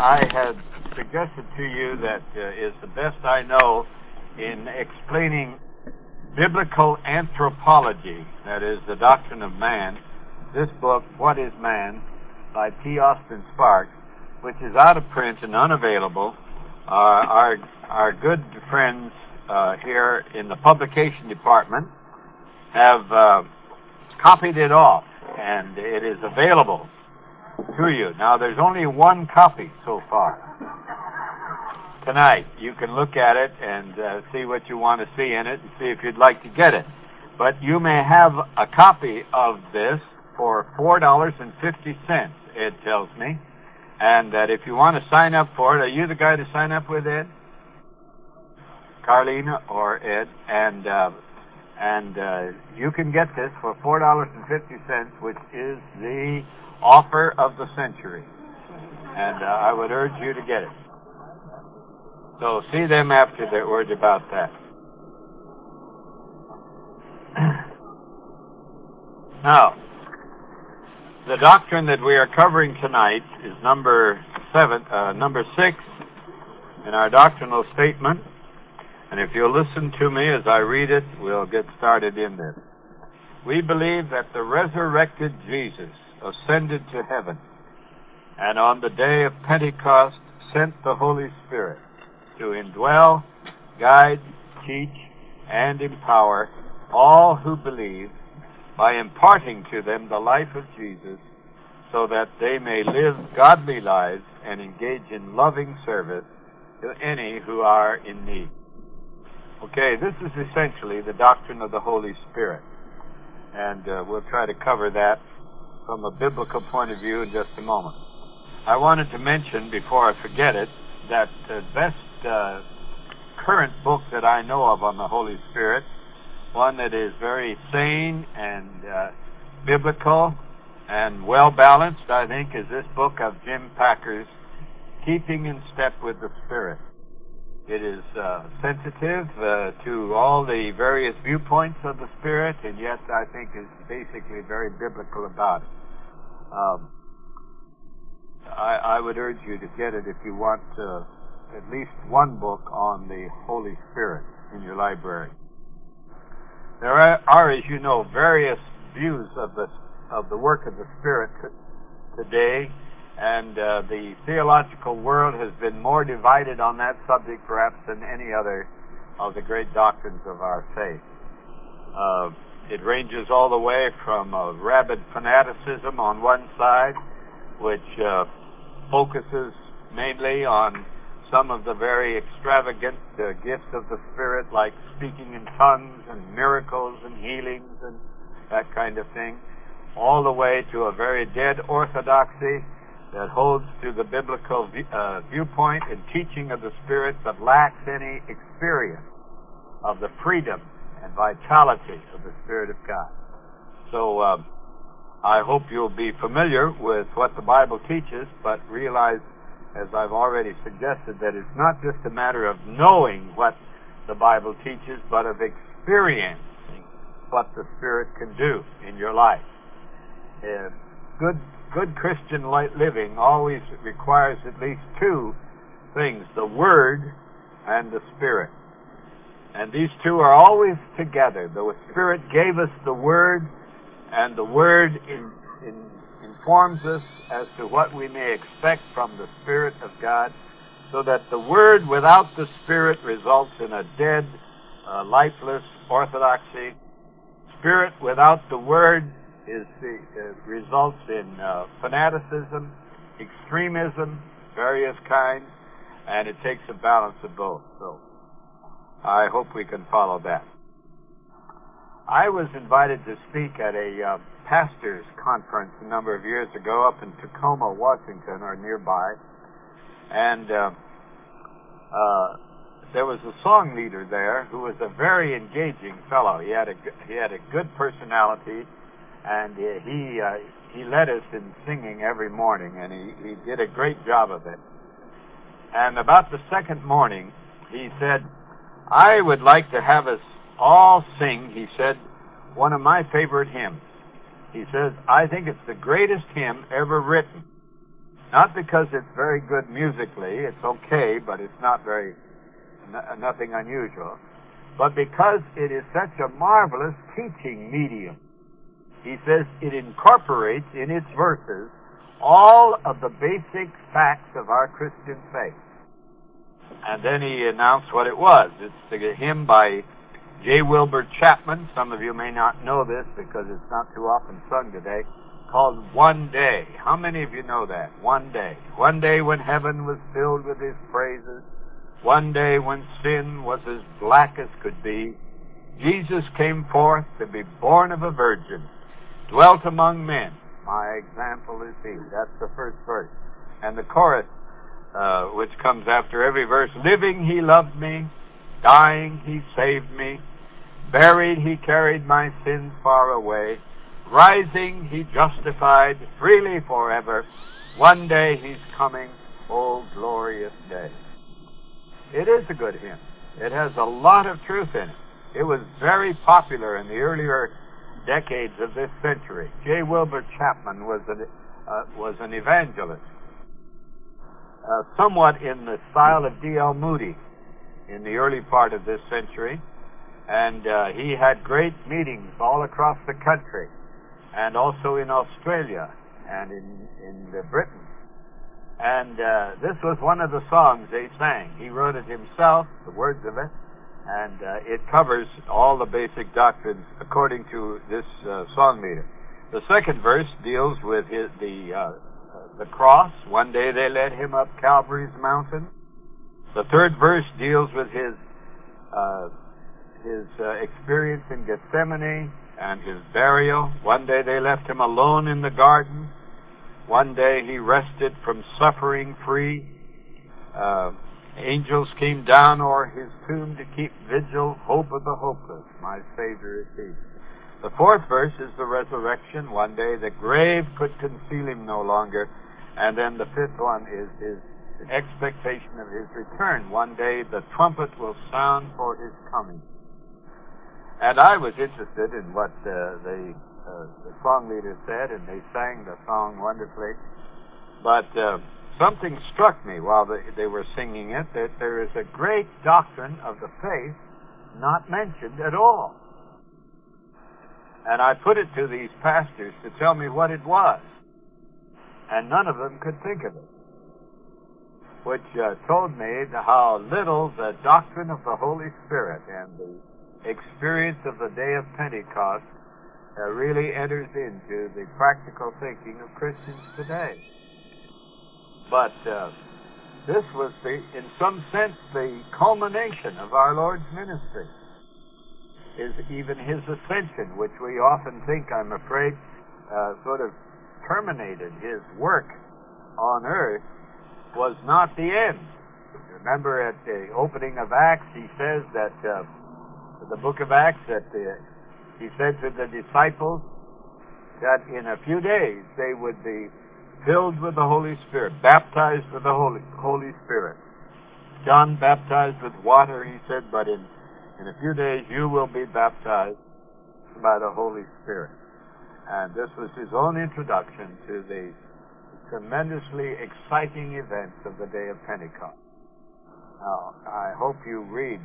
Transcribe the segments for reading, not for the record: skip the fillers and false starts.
I had suggested to you that is the best I know in explaining biblical anthropology, that is, the doctrine of man. This book, What is Man, by P. Austin Sparks, which is out of print and unavailable. Our good friends here in the publication department have copied it off, and it is available to you. Now, there's only one copy so far. Tonight, you can look at it and see what you want to see in it and see if you'd like to get it. But you may have a copy of this for $4.50, Ed tells me. And that if you want to sign up for it, are you the guy to sign up with, Ed? Carlina or Ed? And you can get this for $4.50, which is the offer of the century. And I would urge you to get it. So see them after their words about that. Now, the doctrine that we are covering tonight is number 6 in our doctrinal statement. And if you'll listen to me as I read it, we'll get started in this. We believe that the resurrected Jesus ascended to heaven, and on the day of Pentecost sent the Holy Spirit to indwell, guide, teach, and empower all who believe by imparting to them the life of Jesus so that they may live godly lives and engage in loving service to any who are in need. Okay, this is essentially the doctrine of the Holy Spirit, and we'll try to cover that from a biblical point of view in just a moment. I wanted to mention, before I forget it, that the best current book that I know of on the Holy Spirit, one that is very sane and biblical and well-balanced, I think, is this book of Jim Packer's Keeping in Step with the Spirit. It is sensitive to all the various viewpoints of the Spirit, and yet I think is basically very biblical about it. I would urge you to get it if you want at least one book on the Holy Spirit in your library. There are, as you know, various views of the work of the Spirit today, and the theological world has been more divided on that subject perhaps than any other of the great doctrines of our faith. It ranges all the way from rabid fanaticism on one side, which focuses mainly on some of the very extravagant gifts of the Spirit, like speaking in tongues and miracles and healings and that kind of thing, all the way to a very dead orthodoxy that holds to the biblical viewpoint and teaching of the Spirit but lacks any experience of the freedom and vitality of the Spirit of God. So I hope you'll be familiar with what the Bible teaches, but realize, as I've already suggested, that it's not just a matter of knowing what the Bible teaches, but of experiencing what the Spirit can do in your life. Good Christian living always requires at least two things, the Word and the Spirit. And these two are always together. The Spirit gave us the Word, and the Word informs us as to what we may expect from the Spirit of God, so that the Word without the Spirit results in a dead, lifeless orthodoxy. Spirit without the Word results in fanaticism, extremism, various kinds, and it takes a balance of both. So I hope we can follow that. I was invited to speak at a pastors' conference a number of years ago up in Tacoma, Washington, or nearby, and there was a song leader there who was a very engaging fellow. He had a good personality, and he led us in singing every morning, and he did a great job of it. And about the second morning, he said, "I would like to have us all sing," he said, "one of my favorite hymns." He says, "I think it's the greatest hymn ever written, Not because it's very good musically, it's okay, but it's not nothing unusual, but because it is such a marvelous teaching medium. He says it incorporates in its verses all of the basic facts of our Christian faith. And then he announced what it was. It's a hymn by J. Wilbur Chapman. Some of you may not know this because it's not too often sung today, called One Day. How many of you know that? One day. One day when heaven was filled with his praises. One day when sin was as black as could be. Jesus came forth to be born of a virgin, dwelt among men. My example is he. That's the first verse. And the chorus, which comes after every verse, living he loved me, dying he saved me, buried he carried my sins far away, rising he justified freely forever, one day he's coming, oh glorious day. It is a good hymn. It has a lot of truth in it. It was very popular in the earlier decades of this century. J. Wilbur Chapman was an evangelist, somewhat in the style of D.L. Moody in the early part of this century, and he had great meetings all across the country, and also in Australia and in Britain. And this was one of the songs they sang. He wrote it himself, the words of it, and it covers all the basic doctrines according to this song leader. The second verse deals with the cross. One day they led him up Calvary's mountain. The third verse deals with his experience in Gethsemane and his burial. One day they left him alone in the garden. One day he rested from suffering free. Angels came down o'er his tomb to keep vigil, hope of the hopeless. My Savior is he. The fourth verse is the resurrection. One day the grave could conceal him no longer. And then the fifth one is his expectation of his return. One day the trumpet will sound for his coming. And I was interested in what the song leader said, and they sang the song wonderfully. But something struck me while they were singing it, that there is a great doctrine of the faith not mentioned at all. And I put it to these pastors to tell me what it was, and none of them could think of it, which told me how little the doctrine of the Holy Spirit and the experience of the day of Pentecost really enters into the practical thinking of Christians today. But this was, in some sense, the culmination of our Lord's ministry. Is even his ascension, which we often think, I'm afraid, sort of terminated his work on earth, was not the end. Remember at the opening of Acts, he says that, the book of Acts, that he said to the disciples that in a few days they would be filled with the Holy Spirit, baptized with the Holy Spirit. John baptized with water, he said, but in a few days you will be baptized by the Holy Spirit. And this was his own introduction to the tremendously exciting events of the day of Pentecost. Now, I hope you read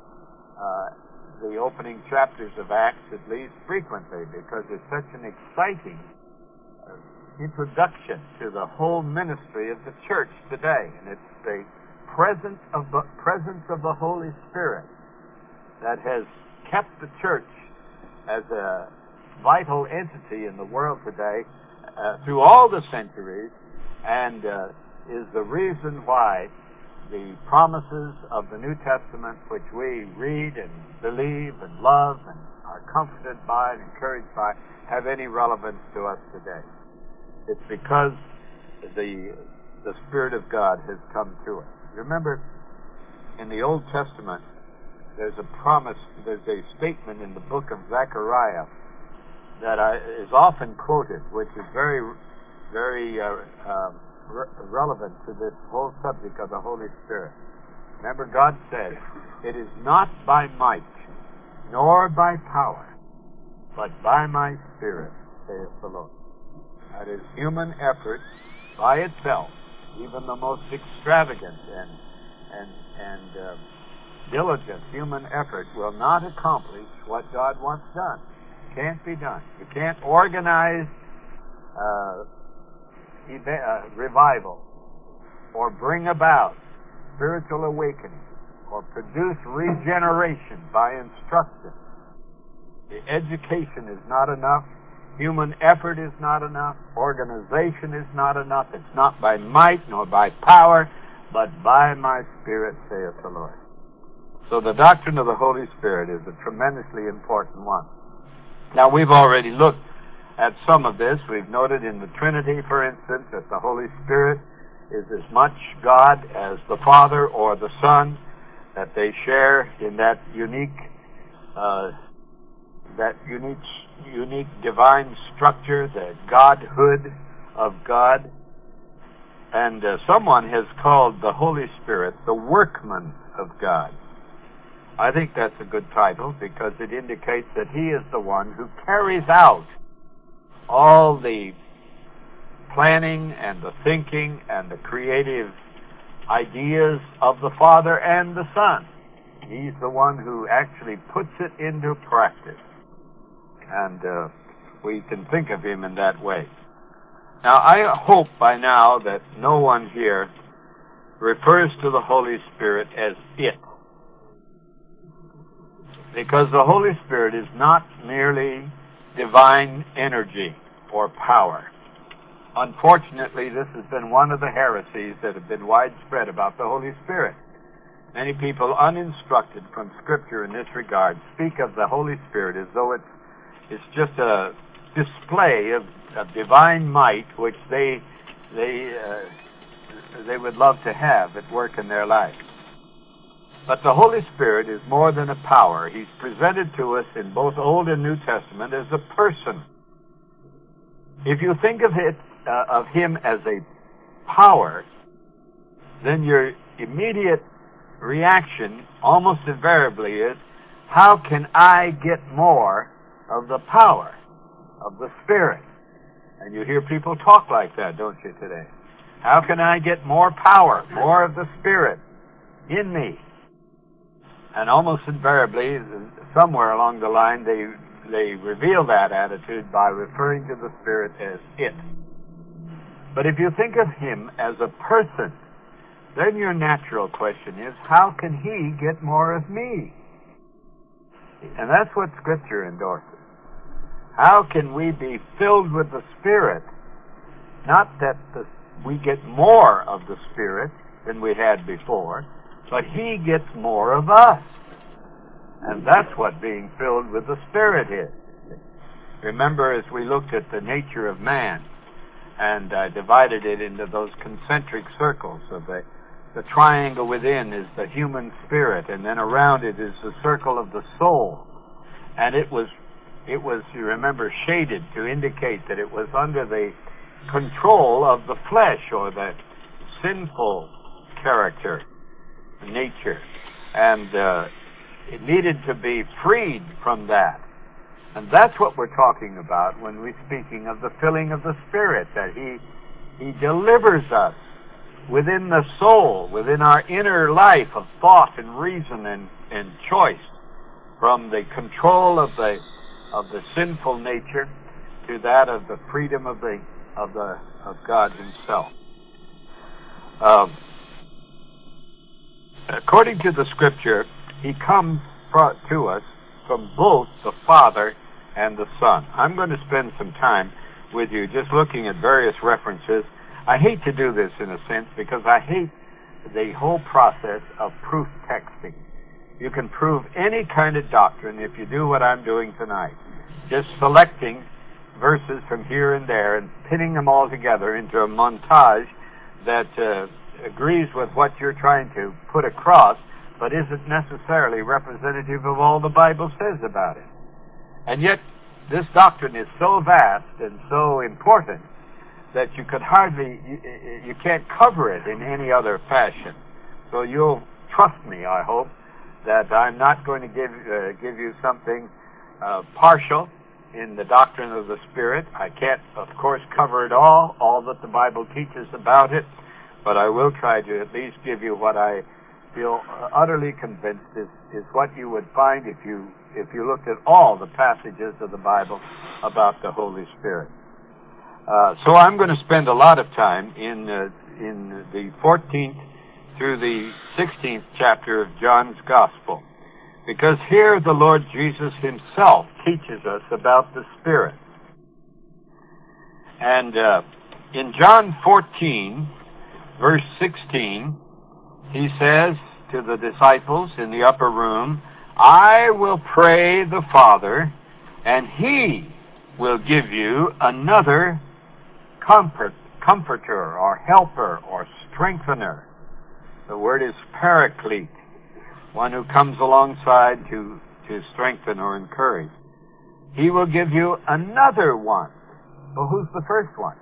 the opening chapters of Acts at least frequently, because it's such an exciting introduction to the whole ministry of the church today. And it's the presence of the Holy Spirit that has kept the church as a vital entity in the world today through all the centuries, and is the reason why the promises of the New Testament, which we read and believe and love and are comforted by and encouraged by, have any relevance to us today. It's because the Spirit of God has come to us. Remember, in the Old Testament, there's a promise, there's a statement in the book of Zechariah that is often quoted, which is very, very relevant to this whole subject of the Holy Spirit. Remember, God said, "It is not by might, nor by power, but by my Spirit, saith the Lord." That is, human effort by itself even the most extravagant and diligent human effort will not accomplish what God wants done. It can't be done. You can't organize revival or bring about spiritual awakening or produce regeneration by instruction. The education is not enough. Human effort is not enough. Organization is not enough. It's not by might nor by power, but by my Spirit, saith the Lord. So the doctrine of the Holy Spirit is a tremendously important one. Now, we've already looked at some of this. We've noted in the Trinity, for instance, that the Holy Spirit is as much God as the Father or the Son, that they share in that unique divine structure, the Godhood of God. And someone has called the Holy Spirit the workman of God. I think that's a good title because it indicates that He is the one who carries out all the planning and the thinking and the creative ideas of the Father and the Son. He's the one who actually puts it into practice. And we can think of Him in that way. Now, I hope by now that no one here refers to the Holy Spirit as it. Because the Holy Spirit is not merely divine energy or power. Unfortunately, this has been one of the heresies that have been widespread about the Holy Spirit. Many people, uninstructed from Scripture in this regard, speak of the Holy Spirit as though it's just a display of divine might which they would love to have at work in their life. But the Holy Spirit is more than a power. He's presented to us in both Old and New Testament as a person. If you think of Him as a power, then your immediate reaction almost invariably is, how can I get more of the power of the Spirit? And you hear people talk like that, don't you, today? How can I get more power, more of the Spirit in me? And almost invariably, somewhere along the line, they reveal that attitude by referring to the Spirit as it. But if you think of Him as a person, then your natural question is, how can He get more of me? And that's what Scripture endorses. How can we be filled with the Spirit? Not that we get more of the Spirit than we had before, but He gets more of us. And that's what being filled with the Spirit is. Remember, as we looked at the nature of man, and divided it into those concentric circles of the triangle within is the human spirit, and then around it is the circle of the soul. And it was, you remember, shaded to indicate that it was under the control of the flesh, or the sinful character, nature. And it needed to be freed from that. And that's what we're talking about when we're speaking of the filling of the Spirit, that He delivers us within the soul, within our inner life of thought and reason and choice, from the control of the sinful nature to that of the freedom of God Himself. According to the Scripture, He comes to us from both the Father and the Son. I'm going to spend some time with you just looking at various references. I hate to do this in a sense because I hate the whole process of proof texting. You can prove any kind of doctrine if you do what I'm doing tonight, just selecting verses from here and there and pinning them all together into a montage that agrees with what you're trying to put across, but isn't necessarily representative of all the Bible says about it. And yet, this doctrine is so vast and so important that you could hardly, you can't cover it in any other fashion. So you'll trust me, I hope, that I'm not going to give you something partial in the doctrine of the Spirit. I can't, of course, cover it all that the Bible teaches about it, but I will try to at least give you what I feel utterly convinced is what you would find if you looked at all the passages of the Bible about the Holy Spirit. So I'm going to spend a lot of time in the 14th through the 16th chapter of John's Gospel, because here the Lord Jesus himself teaches us about the Spirit. And in John 14, verse 16, he says to the disciples in the upper room, I will pray the Father, and he will give you another comforter or helper or strengthener. The word is paraclete, one who comes alongside to strengthen or encourage. He will give you another one. Well, who's the first one?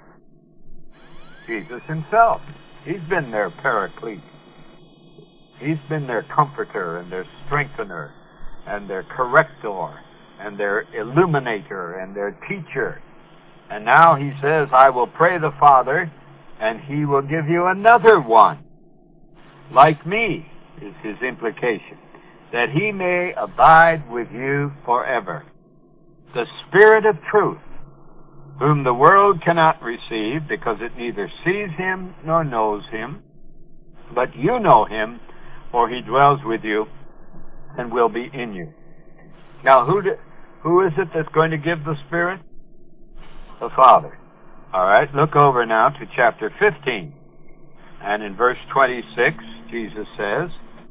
Jesus himself. He's been their paraclete. He's been their comforter and their strengthener and their corrector and their illuminator and their teacher. And now he says, I will pray the Father, and he will give you another one, like me, is his implication, that he may abide with you forever. The Spirit of truth, whom the world cannot receive, because it neither sees him nor knows him, but you know him, for he dwells with you and will be in you. Now, who is it that's going to give the Spirit? The Father. All right, look over now to chapter 15. And in verse 26, Jesus says,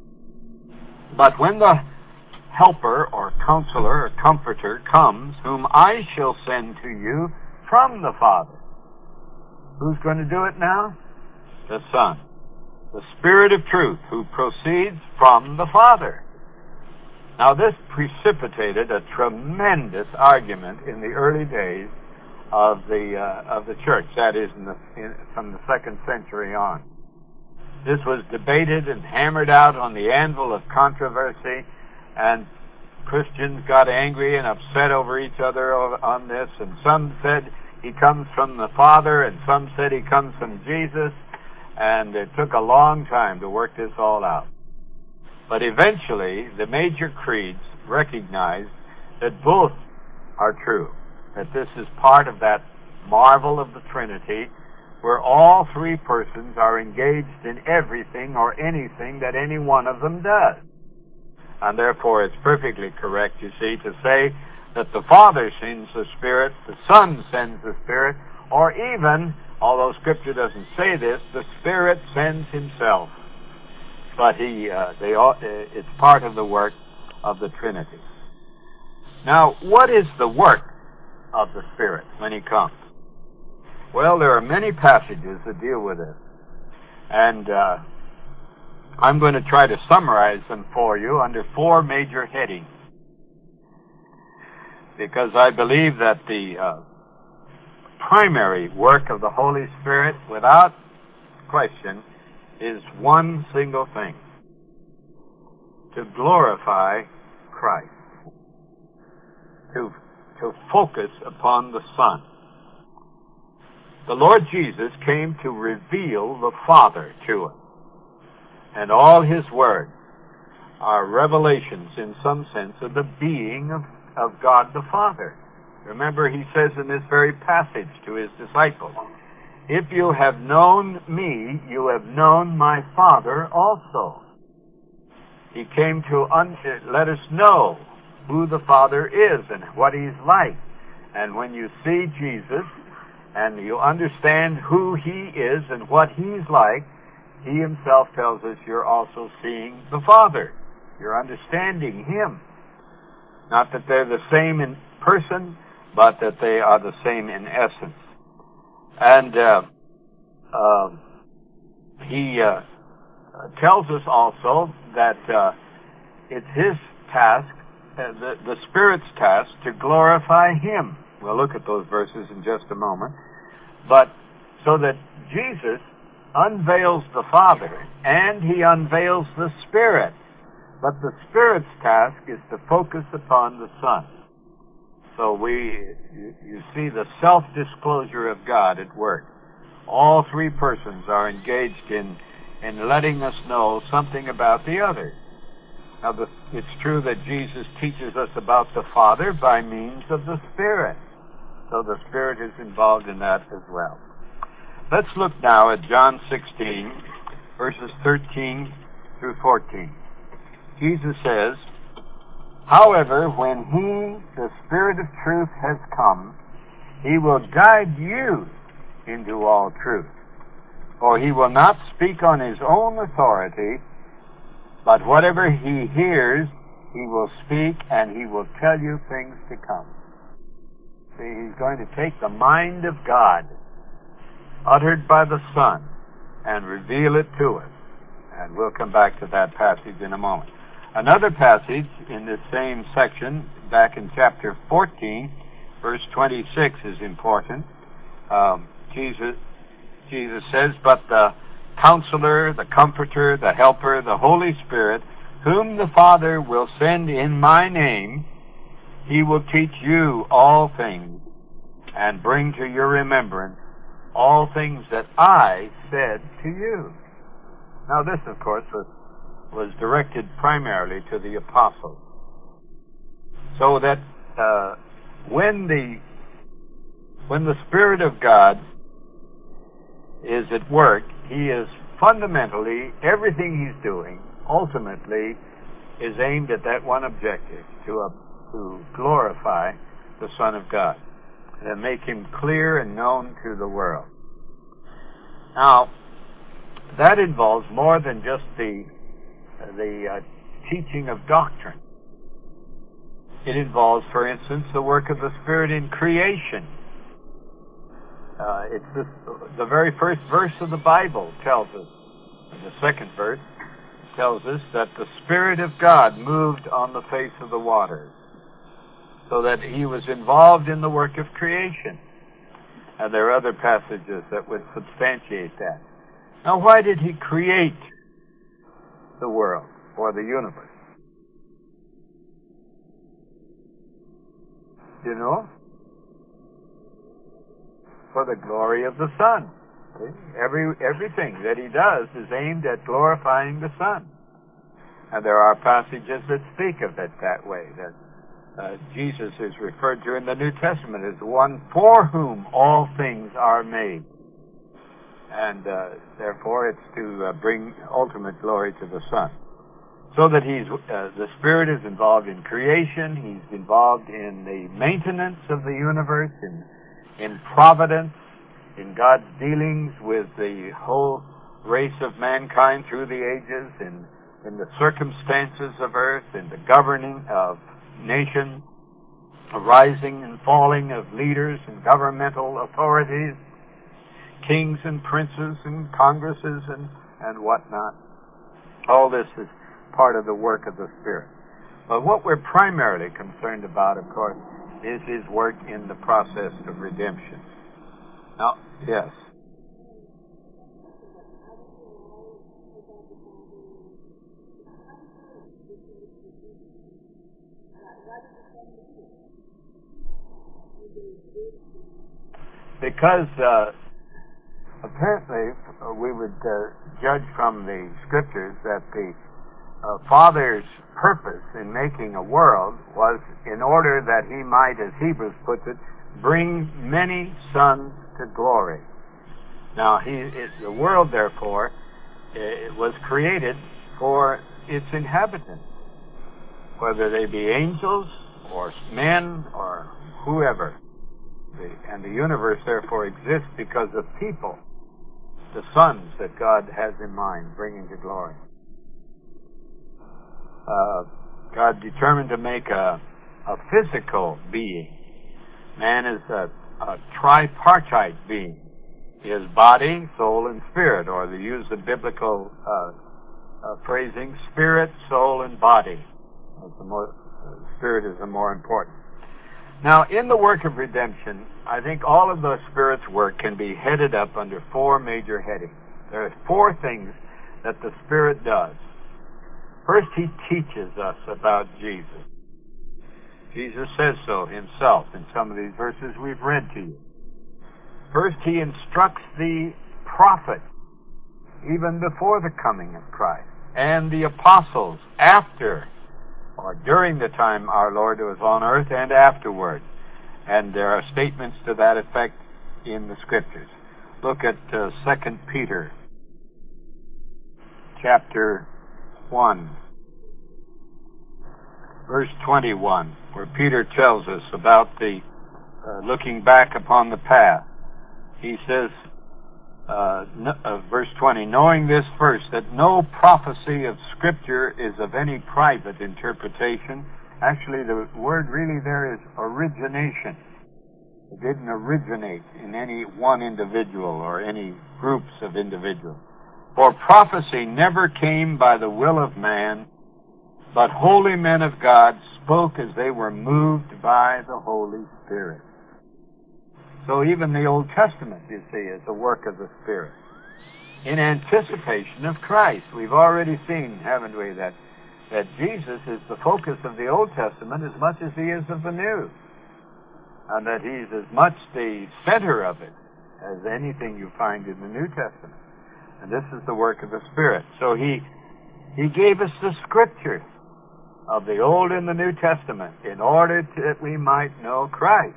But when the Helper or Counselor or Comforter comes, whom I shall send to you from the Father. Who's going to do it now? The Son. The Spirit of truth, who proceeds from the Father. Now, this precipitated a tremendous argument in the early days of the church, that is, from the 2nd century on. This was debated and hammered out on the anvil of controversy, and Christians got angry and upset over each other on this, and some said he comes from the Father, and some said he comes from Jesus, and it took a long time to work this all out. But eventually, the major creeds recognized that both are true, that this is part of that marvel of the Trinity, where all three persons are engaged in everything or anything that any one of them does. And therefore it's perfectly correct, you see, to say that the Father sends the Spirit, the Son sends the Spirit, or even, although Scripture doesn't say this, the Spirit sends himself. But it's part of the work of the Trinity. Now, what is the work of the Spirit when he comes? Well, there are many passages that deal with this. And I'm going to try to summarize them for you under 4 major headings, because I believe that the primary work of the Holy Spirit, without question, is one single thing: to glorify Christ, to focus upon the Son. The Lord Jesus came to reveal the Father to us. And all his words are revelations, in some sense, of the being of God the Father. Remember, he says in this very passage to his disciples, If you have known me, you have known my Father also. He came to let us know who the Father is and what he's like. And when you see Jesus and you understand who he is and what he's like, he himself tells us you're also seeing the Father. You're understanding him. Not that they're the same in person, but that they are the same in essence. And he tells us also that it's his task, the Spirit's task, to glorify him. We'll look at those verses in just a moment. But so that Jesus unveils the Father, and he unveils the Spirit. But the Spirit's task is to focus upon the Son. So you see the self-disclosure of God at work. All three persons are engaged in letting us know something about the other. Now, it's true that Jesus teaches us about the Father by means of the Spirit. So the Spirit is involved in that as well. Let's look now at John 16, verses 13 through 14. Jesus says, "However, when He, the Spirit of truth, has come, He will guide you into all truth. For He will not speak on His own authority, but whatever He hears, He will speak, and He will tell you things to come." See, He's going to take the mind of God, uttered by the Son, and reveal it to us. And we'll come back to that passage in a moment. Another passage in this same section, back in chapter 14, verse 26, is important. Jesus says, "But the Counselor, the Comforter, the Helper, the Holy Spirit, whom the Father will send in my name, He will teach you all things and bring to your remembrance all things that I said to you." Now this, of course, was directed primarily to the apostles. So that when the Spirit of God is at work, He is fundamentally, everything He's doing, ultimately, is aimed at that one objective, to glorify the Son of God, and make Him clear and known to the world. Now, that involves more than just the teaching of doctrine. It involves, for instance, the work of the Spirit in creation. It's the very first verse of the Bible tells us, the second verse tells us that the Spirit of God moved on the face of the waters, so that He was involved in the work of creation. And there are other passages that would substantiate that. Now, why did He create the world or the universe? You know? For the glory of the Son. See? Everything that He does is aimed at glorifying the Son. And there are passages that speak of it that way, that Jesus is referred to in the New Testament as the one for whom all things are made. And therefore it's to bring ultimate glory to the Son. So that the Spirit is involved in creation, He's involved in the maintenance of the universe, in providence, in God's dealings with the whole race of mankind through the ages, in the circumstances of earth, in the governing of nations, a rising and falling of leaders and governmental authorities, kings and princes and congresses and whatnot. All this is part of the work of the Spirit. But what we're primarily concerned about, of course, is His work in the process of redemption. Now, yes. Because apparently we would judge from the Scriptures that the Father's purpose in making a world was in order that He might, as Hebrews puts it, bring many sons to glory. Now, the world, therefore, was created for its inhabitants, whether they be angels or men or whoever. And the universe, therefore, exists because of people, the sons that God has in mind, bringing to glory. God determined to make a physical being. Man is a tripartite being. He has body, soul, and spirit, or to use the biblical phrasing, spirit, soul, and body. Spirit is the more important. Now, in the work of redemption, I think all of the Spirit's work can be headed up under four major headings. There are four things that the Spirit does. First, He teaches us about Jesus. Jesus says so Himself in some of these verses we've read to you. First, he instructs the prophet even before the coming of Christ, and the apostles after or during the time our Lord was on earth and afterward. And there are statements to that effect in the Scriptures. Look at 2 Peter chapter 1, verse 21, where Peter tells us about the looking back upon the past. He says, verse 20, knowing this first, that no prophecy of Scripture is of any private interpretation. Actually, the word really there is origination. It didn't originate in any one individual or any groups of individuals. For prophecy never came by the will of man, but holy men of God spoke as they were moved by the Holy Spirit. So even the Old Testament, you see, is a work of the Spirit. In anticipation of Christ. We've already seen, haven't we, that Jesus is the focus of the Old Testament as much as he is of the New. And that he's as much the center of it as anything you find in the New Testament. And this is the work of the Spirit. So he gave us the Scriptures of the Old and the New Testament in order that we might know Christ.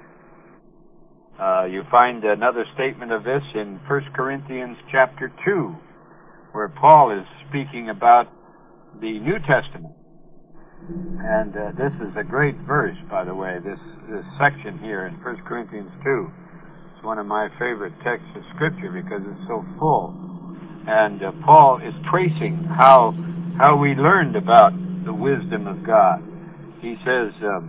You find another statement of this in 1 Corinthians chapter 2, where Paul is speaking about the New Testament. And this is a great verse, by the way, this section here in 1 Corinthians 2. It's one of my favorite texts of Scripture because it's so full. And Paul is tracing how we learned about the wisdom of God. He says,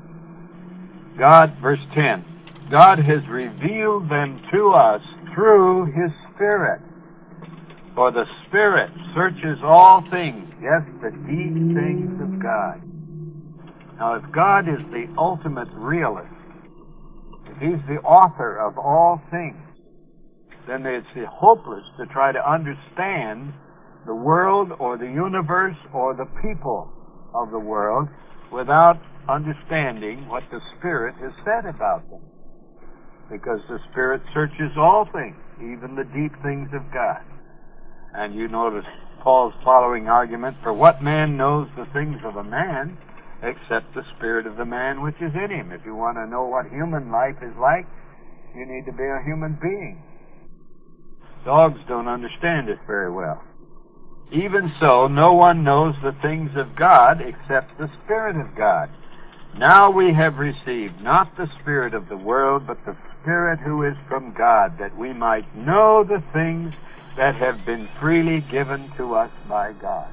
God, verse 10, God has revealed them to us through his Spirit. For the Spirit searches all things, yes, the deep things of God. Now, if God is the ultimate realist, if he's the author of all things, then it's hopeless to try to understand the world or the universe or the people of the world without understanding what the Spirit has said about them. Because the Spirit searches all things, even the deep things of God. And you notice Paul's following argument, for what man knows the things of a man except the spirit of the man which is in him? If you want to know what human life is like, you need to be a human being. Dogs don't understand it very well. Even so, no one knows the things of God except the Spirit of God. Now we have received not the spirit of the world, but the Spirit who is from God, that we might know the things that have been freely given to us by God.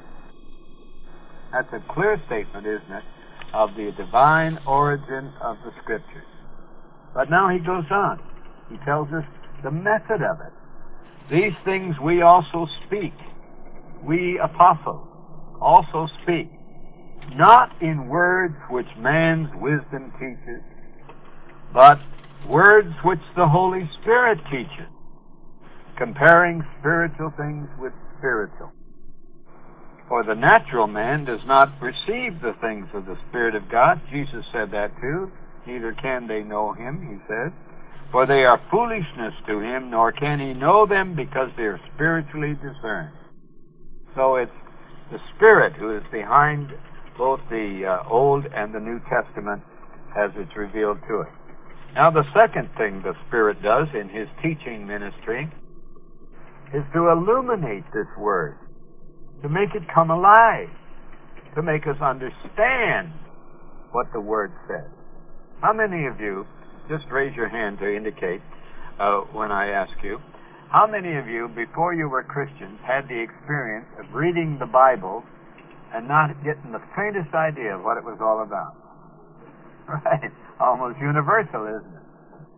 That's a clear statement, isn't it, of the divine origin of the Scriptures. But now he goes on. He tells us the method of it. These things we also speak. We apostles also speak. Not in words which man's wisdom teaches, but words which the Holy Spirit teaches, comparing spiritual things with spiritual. For the natural man does not receive the things of the Spirit of God. Jesus said that too. Neither can they know him, he said. For they are foolishness to him, nor can he know them because they are spiritually discerned. So it's the Spirit who is behind both the Old and the New Testament as it's revealed to us. Now the second thing the Spirit does in his teaching ministry is to illuminate this Word, to make it come alive, to make us understand what the Word says. How many of you, just raise your hand to indicate when I ask you, how many of you, before you were Christians, had the experience of reading the Bible and not getting the faintest idea of what it was all about? Right? Almost universal, isn't it?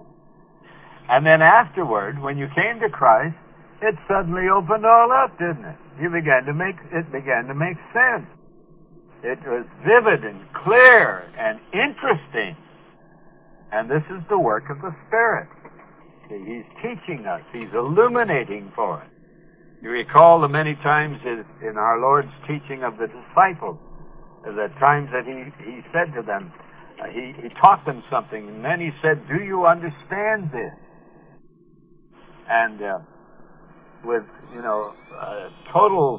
And then afterward, when you came to Christ, it suddenly opened all up, didn't it? It began to make sense. It was vivid and clear and interesting. And this is the work of the Spirit. He's teaching us. He's illuminating for us. You recall the many times in our Lord's teaching of the disciples, the times that he said to them, he taught them something, and then he said, do you understand this? And with, total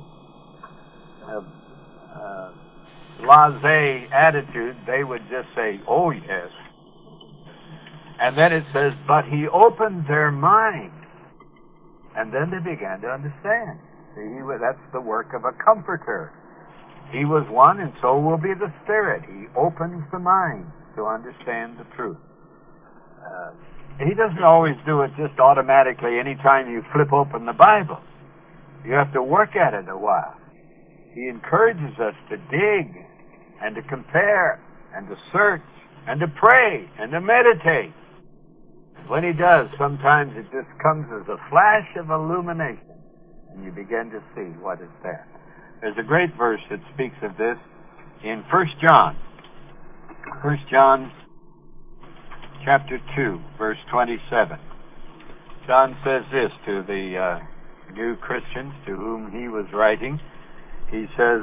blasé attitude, they would just say, "Oh, yes." And then it says, "But he opened their mind." And then they began to understand. See, that's the work of a comforter. He was one, and so will be the Spirit. He opens the mind to understand the truth. He doesn't always do it just automatically anytime you flip open the Bible. You have to work at it a while. He encourages us to dig and to compare and to search and to pray and to meditate. When he does, sometimes it just comes as a flash of illumination, and you begin to see what is there. There's a great verse that speaks of this in 1 John. 1 John chapter 2, verse 27. John says this to the new Christians to whom he was writing. He says,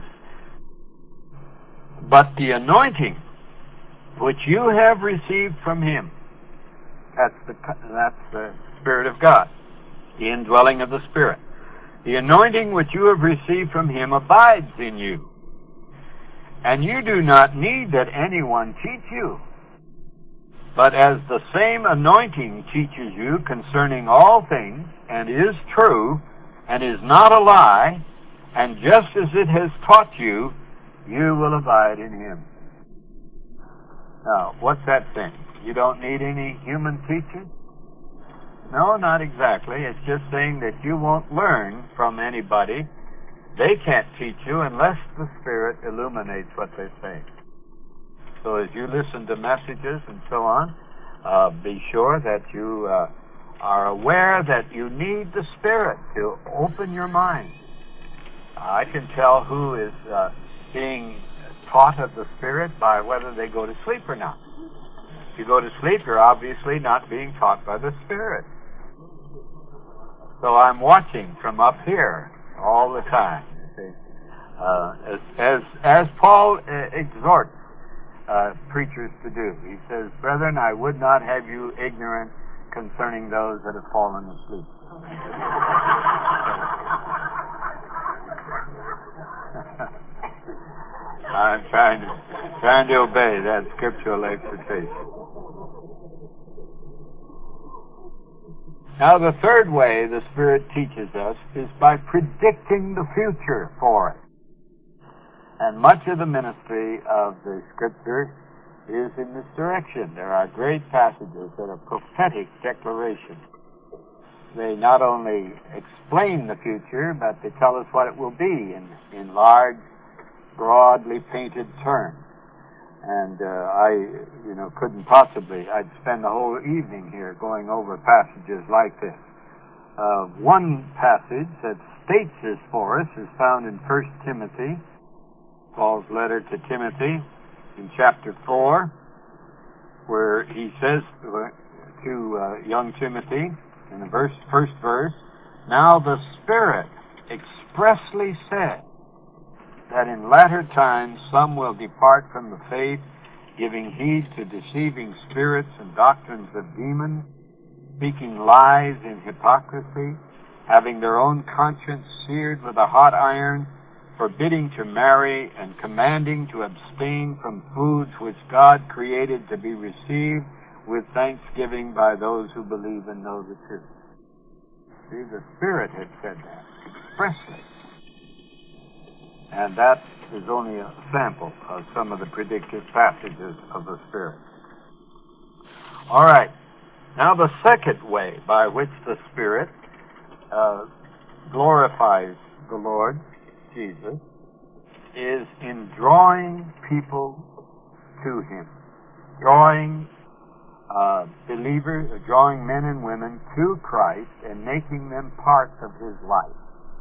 "But the anointing which you have received from him," that's the Spirit of God, the indwelling of the Spirit. "The anointing which you have received from him abides in you. And you do not need that anyone teach you. But as the same anointing teaches you concerning all things, and is true, and is not a lie, and just as it has taught you, you will abide in him." Now, what's that saying? You don't need any human teachers? No, not exactly. It's just saying that you won't learn from anybody. They can't teach you unless the Spirit illuminates what they say. So as you listen to messages and so on, be sure that you are aware that you need the Spirit to open your mind. I can tell who is being taught of the Spirit by whether they go to sleep or not. If you go to sleep, you're obviously not being taught by the Spirit. So I'm watching from up here all the time. You see. As Paul exhorts preachers to do, he says, "Brethren, I would not have you ignorant concerning those that have fallen asleep." I'm trying to obey that scriptural exhortation. Now, the third way the Spirit teaches us is by predicting the future for us. And much of the ministry of the Scripture is in this direction. There are great passages that are prophetic declarations. They not only explain the future, but they tell us what it will be in large, broadly painted terms. And couldn't possibly, I'd spend the whole evening here going over passages like this. One passage that states this for us is found in 1 Timothy, Paul's letter to Timothy, in chapter 4, where he says to young Timothy, in the first verse, "Now the Spirit expressly said that in latter times some will depart from the faith, giving heed to deceiving spirits and doctrines of demons, speaking lies in hypocrisy, having their own conscience seared with a hot iron, forbidding to marry, and commanding to abstain from foods which God created to be received with thanksgiving by those who believe and know the truth." See, the Spirit had said that expressly. And that is only a sample of some of the predictive passages of the Spirit. All right. Now the second way by which the Spirit glorifies the Lord Jesus is in drawing people to Him. Drawing believers, drawing men and women to Christ and making them part of His life.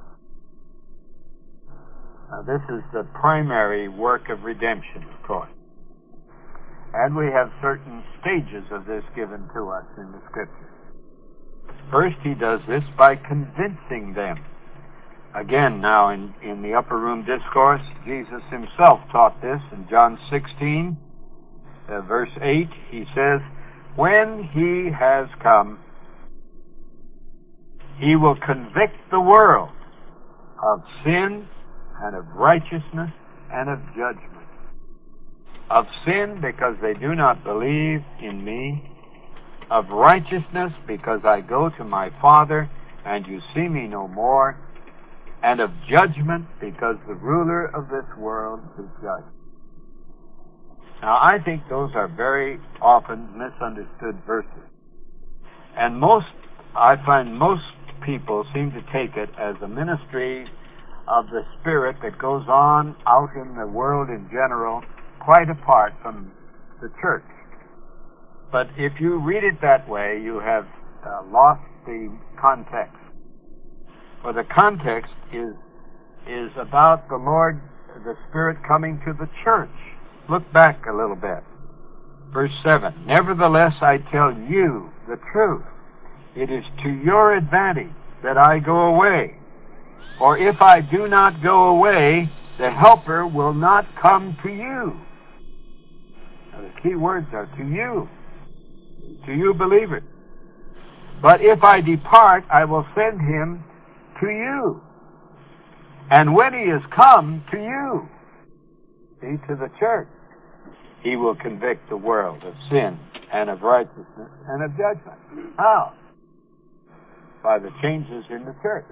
Now, this is the primary work of redemption, of course. And we have certain stages of this given to us in the Scripture. First, He does this by convincing them. Again, now, in the Upper Room Discourse, Jesus Himself taught this in John 16, verse 8. He says, "When He has come, He will convict the world of sin and of righteousness and of judgment. Of sin, because they do not believe in me. Of righteousness, because I go to my Father and you see me no more. And of judgment, because the ruler of this world is judged. Now, I think those are very often misunderstood verses. And I find most people seem to take it as a ministry of the Spirit that goes on out in the world in general, quite apart from the church. But if you read it that way, you have lost the context. For the context is about the Lord, the Spirit coming to the church. Look back a little bit. Verse 7, nevertheless I tell you the truth. It is to your advantage that I go away. For if I do not go away, the Helper will not come to you. Now the key words are to you believers. But if I depart, I will send him to you. And when he is come to you, see, to the church, he will convict the world of sin and of righteousness and of judgment. How? By the changes in the church.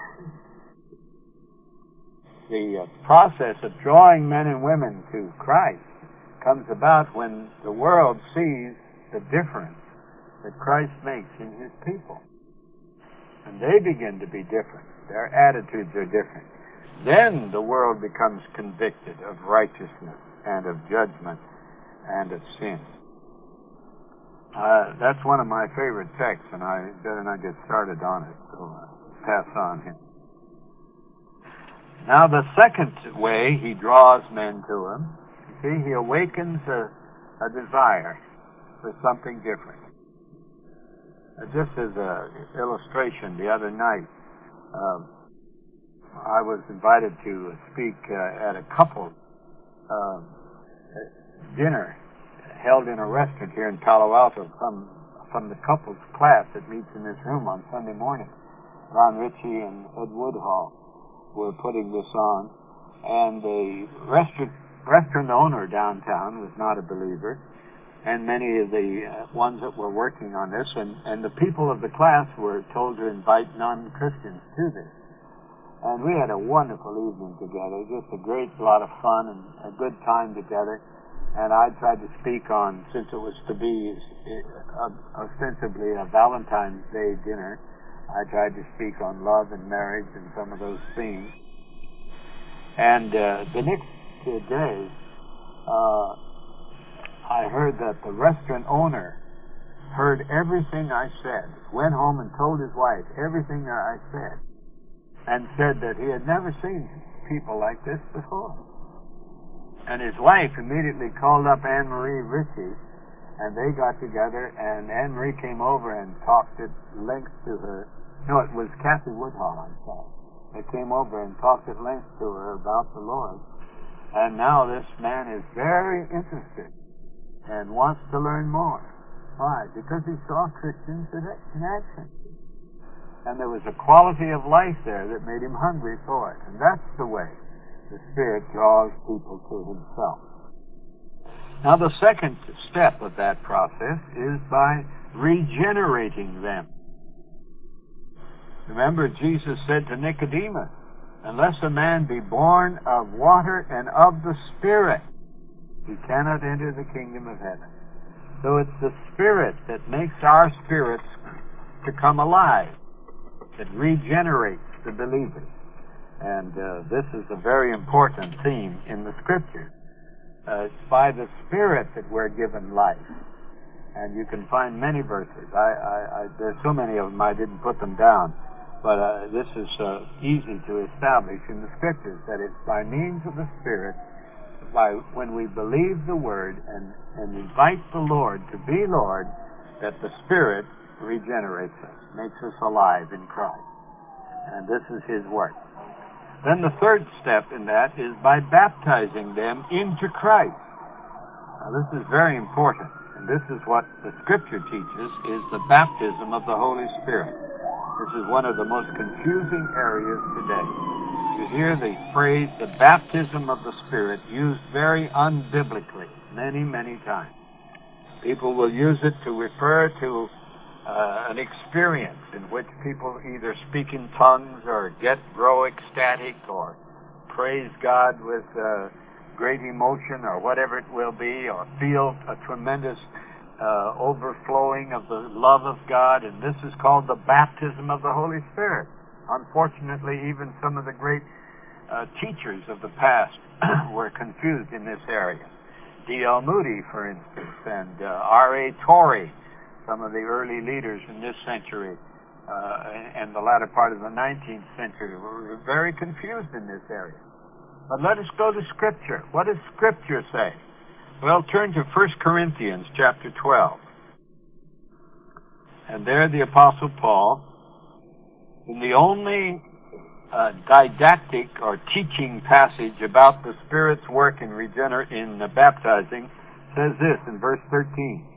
The process of drawing men and women to Christ comes about when the world sees the difference that Christ makes in his people. And they begin to be different. Their attitudes are different. Then the world becomes convicted of righteousness and of judgment and of sin. That's one of my favorite texts, and I better not get started on it, so pass on him. Now the second way he draws men to him, you see, he awakens a desire for something different. Just as an illustration, the other night, I was invited to speak at a couple's dinner held in a restaurant here in Palo Alto from the couple's class that meets in this room on Sunday morning. Ron Ritchie and Ed Woodhall were putting this on, and the restaurant owner downtown was not a believer, and many of the ones that were working on this, and the people of the class were told to invite non-Christians to this. And we had a wonderful evening together, just a great lot of fun and a good time together. And I tried to speak on, since it was to be ostensibly a Valentine's Day dinner, I tried to speak on love and marriage and some of those themes. And the next day, I heard that the restaurant owner heard everything I said, went home and told his wife everything that I said, and said that he had never seen people like this before. And his wife immediately called up Anne Marie Ritchie, and they got together, and Anne Marie came over and talked at length to her. No, it was Kathy Woodhall, I'm sorry. They came over and talked at length to her about the Lord. And now this man is very interested and wants to learn more. Why? Because he saw Christians in action. And there was a quality of life there that made him hungry for it. And that's the way the Spirit draws people to himself. Now the second step of that process is by regenerating them. Remember, Jesus said to Nicodemus, unless a man be born of water and of the Spirit, he cannot enter the kingdom of heaven. So it's the Spirit that makes our spirits to come alive, that regenerates the believers. And this is a very important theme in the Scriptures. It's by the Spirit that we're given life. And you can find many verses. There's so many of them I didn't put them down. But this is easy to establish in the Scriptures, that it's by means of the Spirit, when we believe the Word and invite the Lord to be Lord, that the Spirit regenerates us, makes us alive in Christ. And this is His work. Then the third step in that is by baptizing them into Christ. Now this is very important, and this is what the Scripture teaches, is the baptism of the Holy Spirit. This is one of the most confusing areas today. You hear the phrase, the baptism of the Spirit, used very unbiblically many, many times. People will use it to refer to an experience in which people either speak in tongues or grow ecstatic or praise God with great emotion or whatever it will be, or feel a tremendous overflowing of the love of God, and this is called the baptism of the Holy Spirit. Unfortunately, even some of the great teachers of the past were confused in this area. D.L. Moody, for instance, and R.A. Torrey, some of the early leaders in this century and the latter part of the 19th century, were very confused in this area. But let us go to Scripture. What does Scripture say? Well, turn to 1 Corinthians chapter 12. And there the Apostle Paul, in the only didactic or teaching passage about the Spirit's work in baptizing, says this in verse 13.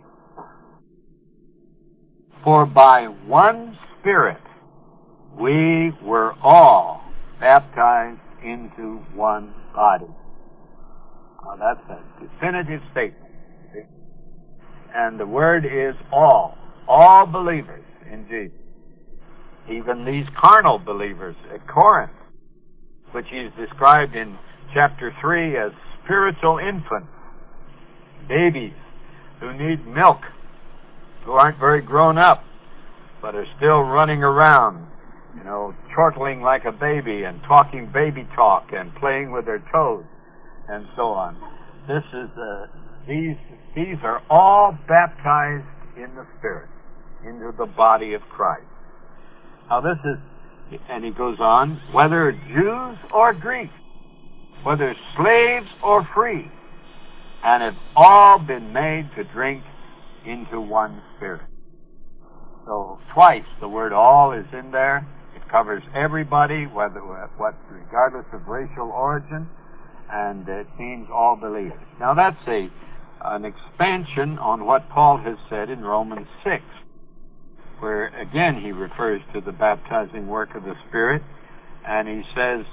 For by one Spirit we were all baptized into one body. Now that's a definitive statement. And the word is all. All believers in Jesus. Even these carnal believers at Corinth, which is described in chapter 3 as spiritual infants, babies who need milk, who aren't very grown up, but are still running around, chortling like a baby and talking baby talk and playing with their toes and so on. These are all baptized in the Spirit into the body of Christ. Now this is, and he goes on, whether Jews or Greeks, whether slaves or free, and have all been made to drink into one Spirit. So twice the word all is in there. It covers everybody, regardless of racial origin, and it means all believers. Now that's an expansion on what Paul has said in Romans 6. Where again he refers to the baptizing work of the Spirit, and he says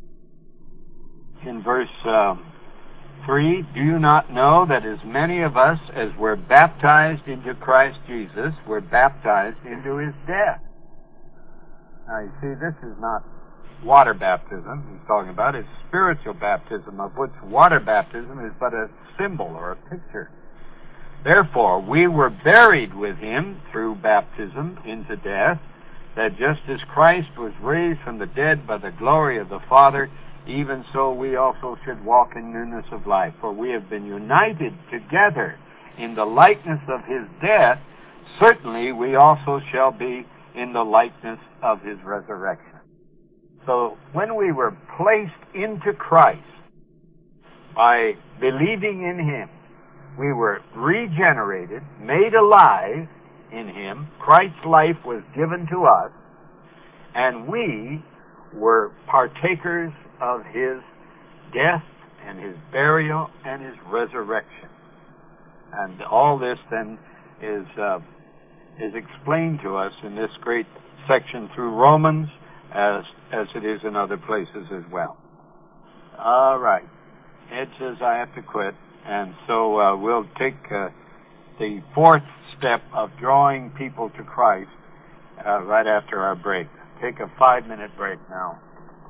in verse 3, do you not know that as many of us as were baptized into Christ Jesus were baptized into his death? Now you see, this is not water baptism he's talking about. It's spiritual baptism, of which water baptism is but a symbol or a picture. Therefore, we were buried with him through baptism into death, that just as Christ was raised from the dead by the glory of the Father, even so we also should walk in newness of life. For we have been united together in the likeness of his death, certainly we also shall be in the likeness of his resurrection. So when we were placed into Christ by believing in him, we were regenerated, made alive in him. Christ's life was given to us, and we were partakers of his death and his burial and his resurrection. And all this then is explained to us in this great section through Romans, as it is in other places as well. All right. Ed says I have to quit. And so we'll take the fourth step of drawing people to Christ right after our break. Take a 5-minute break now.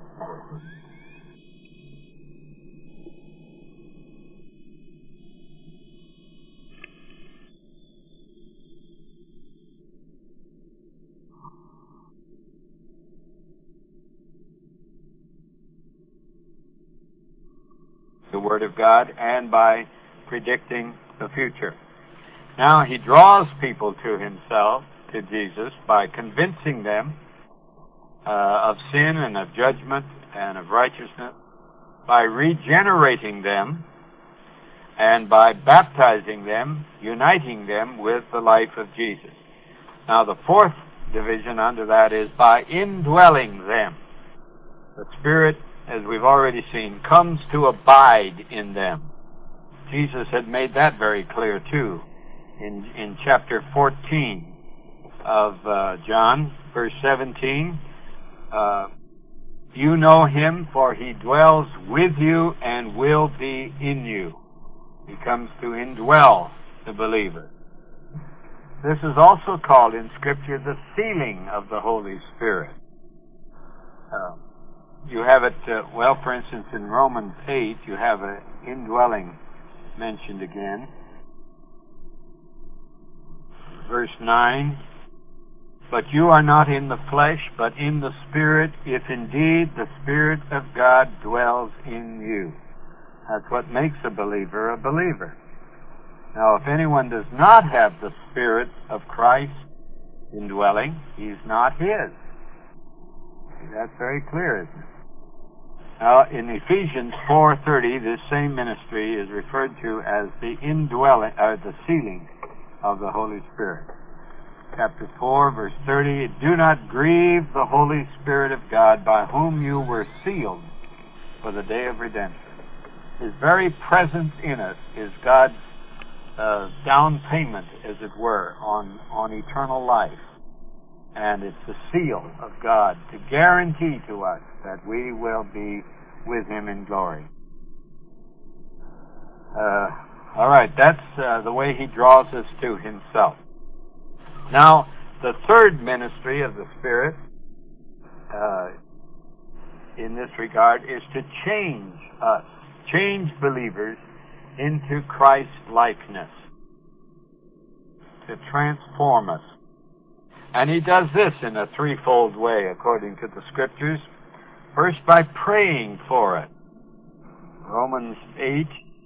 The Word of God and by predicting the future. Now he draws people to himself, to Jesus, by convincing them of sin and of judgment and of righteousness, by regenerating them, and by baptizing them, uniting them with the life of Jesus. Now the fourth division under that is by indwelling them. The Spirit, as we've already seen, comes to abide in them. Jesus had made that very clear too in chapter 14 of John, verse 17, you know him, for he dwells with you and will be in you. He comes to indwell the believer. This is also called in Scripture the sealing of the Holy Spirit. You have it, for instance, in Romans 8, you have an indwelling mentioned again. Verse 9, but you are not in the flesh, but in the Spirit, if indeed the Spirit of God dwells in you. That's what makes a believer a believer. Now, if anyone does not have the Spirit of Christ indwelling, he's not his. That's very clear, isn't it? Now, in Ephesians 4:30, this same ministry is referred to as the indwelling, the sealing of the Holy Spirit. Chapter 4, verse 30, do not grieve the Holy Spirit of God, by whom you were sealed for the day of redemption. His very presence in us is God's down payment, as it were, on eternal life. And it's the seal of God to guarantee to us that we will be with Him in glory. All right, that's the way He draws us to Himself. Now, the third ministry of the Spirit in this regard is to change us, change believers into Christ-likeness, to transform us. And He does this in a threefold way, according to the Scriptures. First, by praying for it. Romans 8,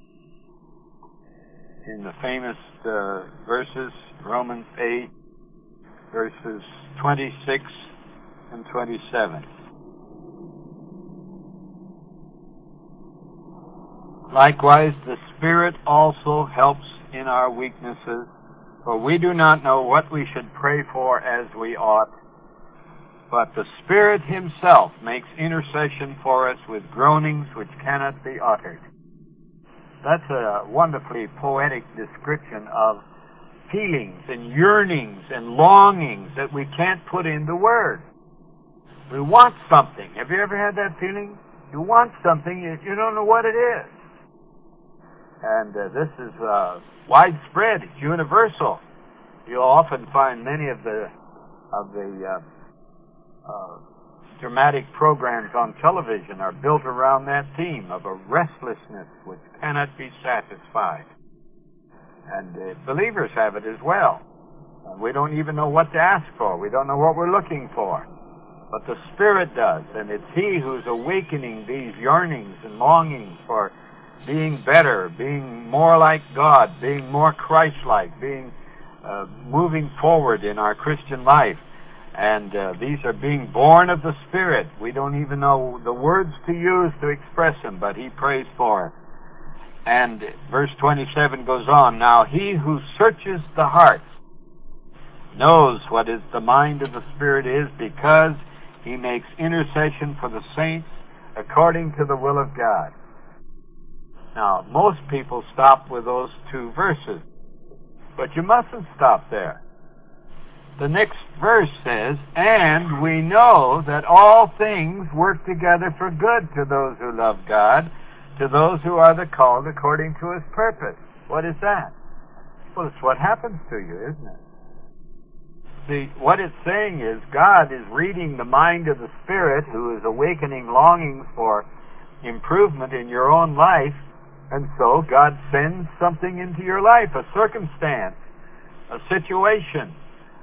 in the famous verses, Romans 8, verses 26 and 27. Likewise, the Spirit also helps in our weaknesses, for we do not know what we should pray for as we ought, but the Spirit Himself makes intercession for us with groanings which cannot be uttered. That's a wonderfully poetic description of feelings and yearnings and longings that we can't put into words. We want something. Have you ever had that feeling? You want something, you don't know what it is. And this is widespread. It's universal. You'll often find many of the dramatic programs on television are built around that theme of a restlessness which cannot be satisfied. And believers have it as well. We don't even know what to ask for. We don't know what we're looking for. But the Spirit does, and it's He who's awakening these yearnings and longings for being better, being more like God, being more Christ-like, being moving forward in our Christian life. And these are being born of the Spirit. We don't even know the words to use to express them, but He prays for it. And verse 27 goes on, now He who searches the heart knows what is the mind of the Spirit is, because He makes intercession for the saints according to the will of God. Now, most people stop with those two verses, but you mustn't stop there. The next verse says, and we know that all things work together for good to those who love God, to those who are the called according to His purpose. What is that? Well, it's what happens to you, isn't it? See, what it's saying is God is reading the mind of the Spirit, who is awakening longings for improvement in your own life, and so God sends something into your life, a circumstance, a situation,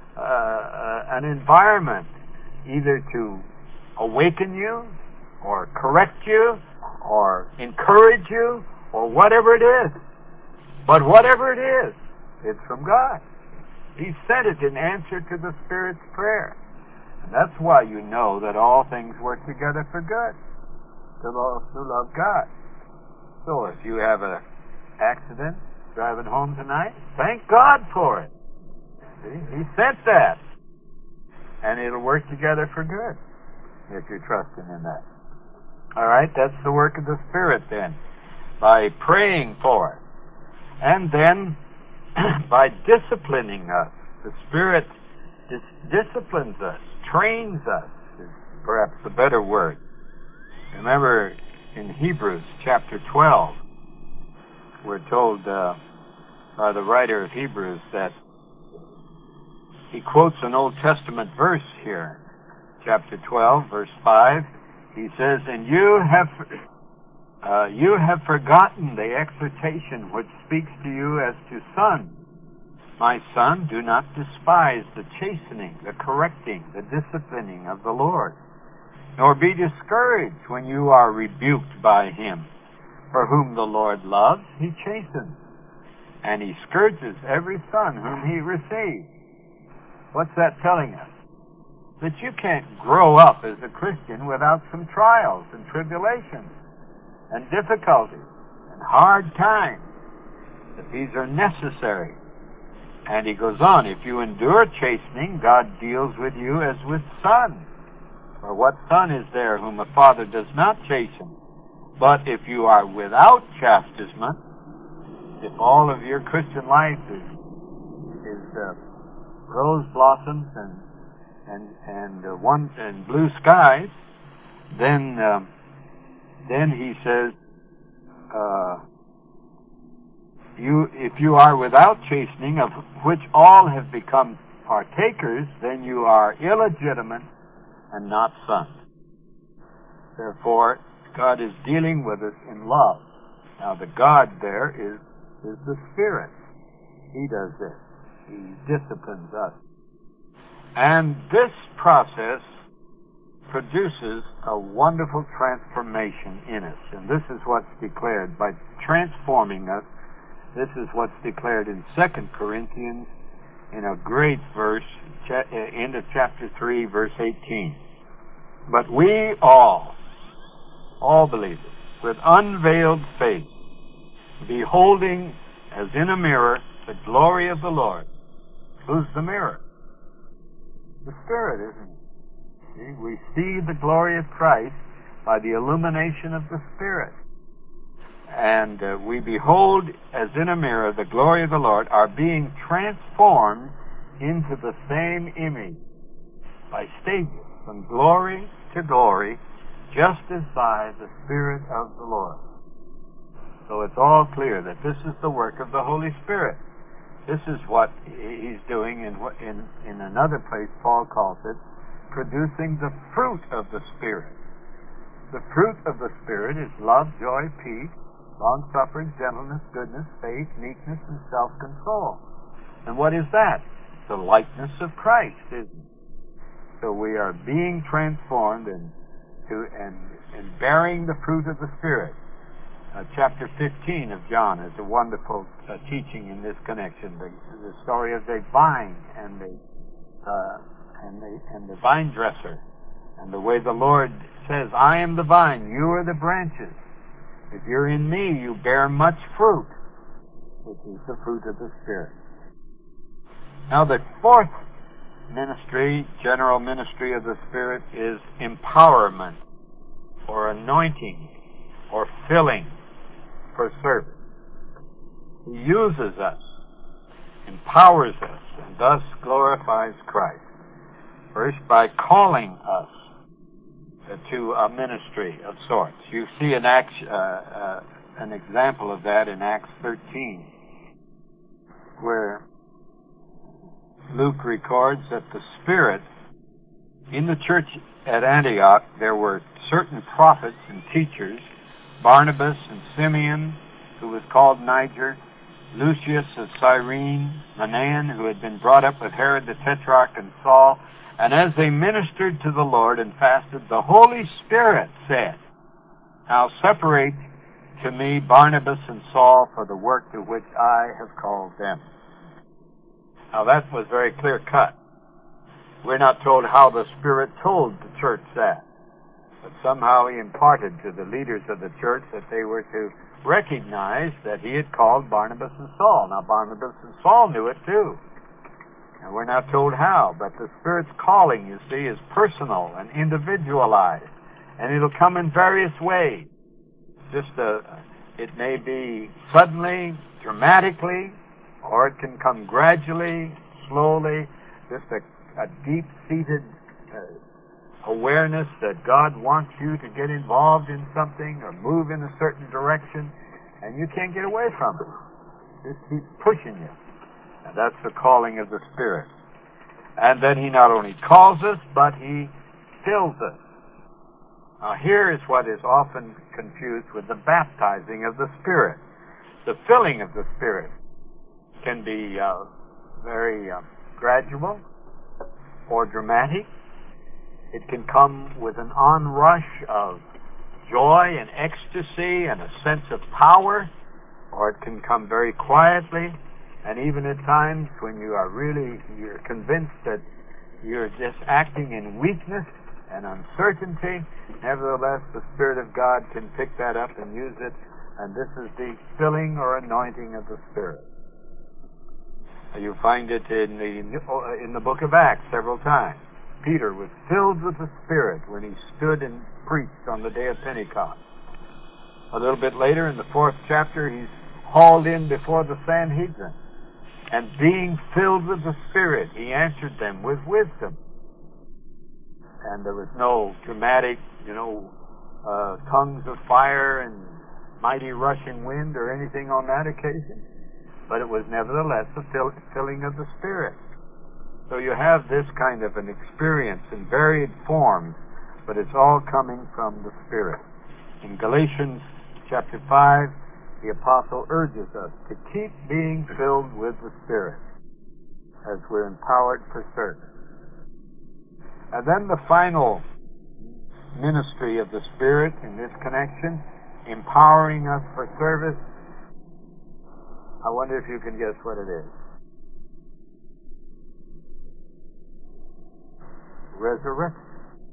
an environment, either to awaken you, or correct you, or encourage you, or whatever it is. But whatever it is, it's from God. He sent it in answer to the Spirit's prayer. And that's why you know that all things work together for good to those who love God. So if you have an accident driving home tonight, thank God for it. See? He sent that. And it'll work together for good if you're trusting in that. All right, that's the work of the Spirit then, by praying for it. And then by disciplining us. The Spirit disciplines us, trains us, is perhaps the better word. Remember in Hebrews chapter 12, we're told by the writer of Hebrews that he quotes an Old Testament verse here. Chapter 12, verse 5, he says, "And you have forgotten the exhortation which speaks to you as to sons. My son, do not despise the chastening, the correcting, the disciplining of the Lord, nor be discouraged when you are rebuked by him. For whom the Lord loves, he chastens, and he scourges every son whom he receives." What's that telling us? That you can't grow up as a Christian without some trials and tribulations and difficulties and hard times. That these are necessary. And he goes on, if you endure chastening, God deals with you as with sons. For what son is there whom a father does not chasten? But if you are without chastisement, if all of your Christian life is rose blossoms and blue skies, then he says, if you are without chastening, of which all have become partakers, then you are illegitimate and not sons. Therefore, God is dealing with us in love. Now, the God there is the Spirit. He does this. He disciplines us. And this process produces a wonderful transformation in us. And this is what's declared by transforming us. This is what's declared in 2 Corinthians in a great verse, end of chapter 3, verse 18. But we all believers, with unveiled face, beholding as in a mirror the glory of the Lord. Who's the mirror? The Spirit, isn't it? See? We see the glory of Christ by the illumination of the Spirit. And we behold as in a mirror the glory of the Lord, are being transformed into the same image by stages from glory to glory, just as by the Spirit of the Lord. So it's all clear that this is the work of the Holy Spirit. This is what he's doing in another place Paul calls it, producing the fruit of the Spirit. The fruit of the Spirit is love, joy, peace, long-suffering, gentleness, goodness, faith, meekness, and self-control. And what is that? The likeness of Christ, isn't it? So we are being transformed and bearing the fruit of the Spirit. Chapter 15 of John is a wonderful teaching in this connection. The story of the vine and the vine dresser, and the way the Lord says, "I am the vine, you are the branches. If you're in me, you bear much fruit," which is the fruit of the Spirit. Now, the fourth ministry, general ministry of the Spirit, is empowerment, or anointing, or filling for service. He uses us, empowers us, and thus glorifies Christ. First, by calling us to a ministry of sorts. You see an example of that in Acts 13, where Luke records that the Spirit, in the church at Antioch, there were certain prophets and teachers, Barnabas and Simeon, who was called Niger, Lucius of Cyrene, Manaen, who had been brought up with Herod the Tetrarch, and Saul. And as they ministered to the Lord and fasted, the Holy Spirit said, "Now separate to me Barnabas and Saul for the work to which I have called them." Now that was very clear cut. We're not told how the Spirit told the church that, but somehow he imparted to the leaders of the church that they were to recognize that he had called Barnabas and Saul. Now Barnabas and Saul knew it too. And we're not told how, but the Spirit's calling, you see, is personal and individualized. And it'll come in various ways. It may be suddenly, dramatically, or it can come gradually, slowly, just a a deep-seated awareness that God wants you to get involved in something or move in a certain direction, and you can't get away from it. It keeps pushing you. And that's the calling of the Spirit. And then He not only calls us, but He fills us. Now here is what is often confused with the baptizing of the Spirit. The filling of the Spirit can be very gradual or dramatic. It can come with an onrush of joy and ecstasy and a sense of power, or it can come very quietly, and even at times when you're convinced that you're just acting in weakness and uncertainty, nevertheless the Spirit of God can pick that up and use it, and this is the filling or anointing of the Spirit. You find it in the book of Acts several times. Peter was filled with the Spirit when he stood and preached on the day of Pentecost. A little bit later, in the 4th chapter, he's hauled in before the Sanhedrin. And being filled with the Spirit, he answered them with wisdom. And there was no dramatic, tongues of fire and mighty rushing wind or anything on that occasion. But it was nevertheless the filling of the Spirit. So you have this kind of an experience in varied forms, but it's all coming from the Spirit. In Galatians chapter 5, the apostle urges us to keep being filled with the Spirit as we're empowered for service. And then the final ministry of the Spirit in this connection, empowering us for service. I wonder if you can guess what it is. Resurrection.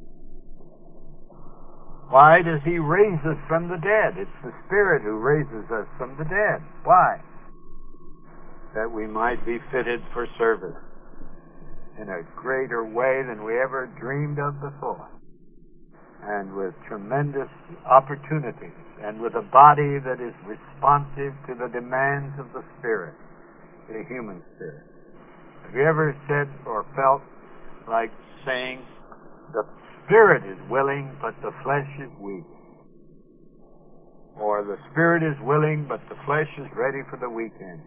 Why does He raise us from the dead? It's the Spirit who raises us from the dead. Why? That we might be fitted for service in a greater way than we ever dreamed of before, and with tremendous opportunities, and with a body that is responsive to the demands of the Spirit, the human spirit. Have you ever said or felt like saying, the Spirit is willing, but the flesh is weak? Or the Spirit is willing, but the flesh is ready for the weekend?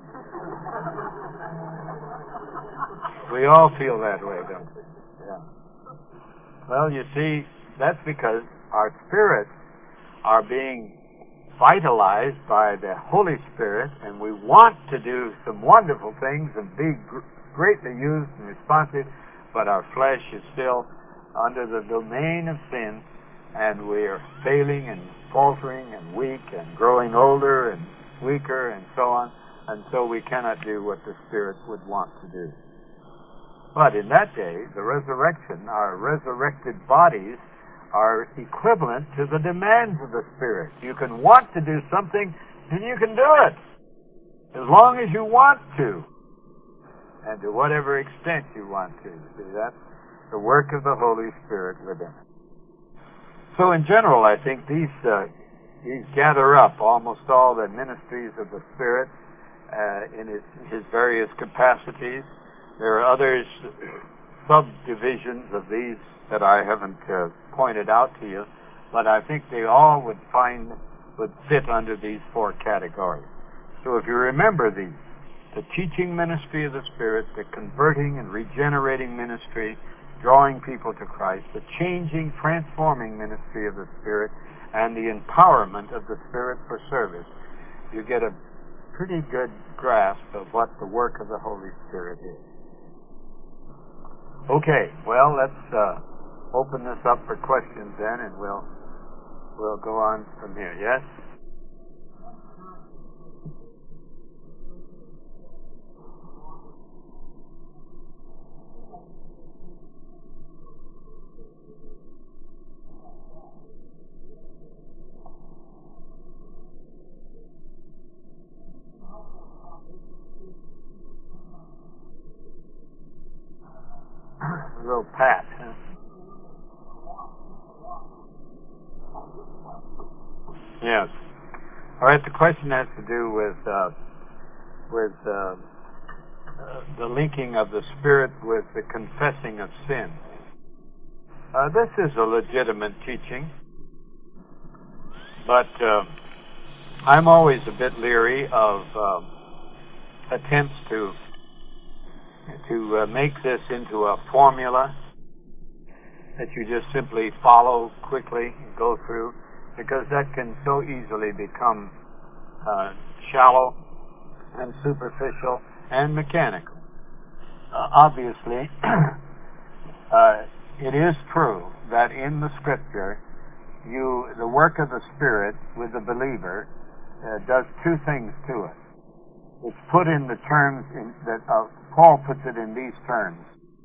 We all feel that way, don't we? Yeah. Well, you see, that's because our spirits are being vitalized by the Holy Spirit, and we want to do some wonderful things and be greatly used and responsive, but our flesh is still under the domain of sin, and we are failing and faltering and weak and growing older and weaker and so on, and so we cannot do what the Spirit would want to do. But in that day, the resurrection, our resurrected bodies are equivalent to the demands of the Spirit. You can want to do something, and you can do it, as long as you want to, and to whatever extent you want to. See, that's the work of the Holy Spirit within us. So in general, I think these gather up almost all the ministries of the Spirit in his various capacities. There are others, subdivisions of these that I haven't pointed out to you, but I think they all would fit under these four categories. So if you remember these, the teaching ministry of the Spirit, the converting and regenerating ministry, drawing people to Christ, the changing, transforming ministry of the Spirit, and the empowerment of the Spirit for service, you get a pretty good grasp of what the work of the Holy Spirit is. Okay, well, let's open this up for questions then, and we'll go on from here. Yes? A little pat, huh? Yes. All right. The question has to do with the linking of the Spirit with the confessing of sin. This is a legitimate teaching, but I'm always a bit leery of attempts to make this into a formula that you just simply follow quickly and go through, because that can so easily become shallow and superficial and mechanical. Obviously, it is true that in the Scripture, the work of the Spirit with the believer does two things to it. It's put in the terms that Paul puts it in these terms: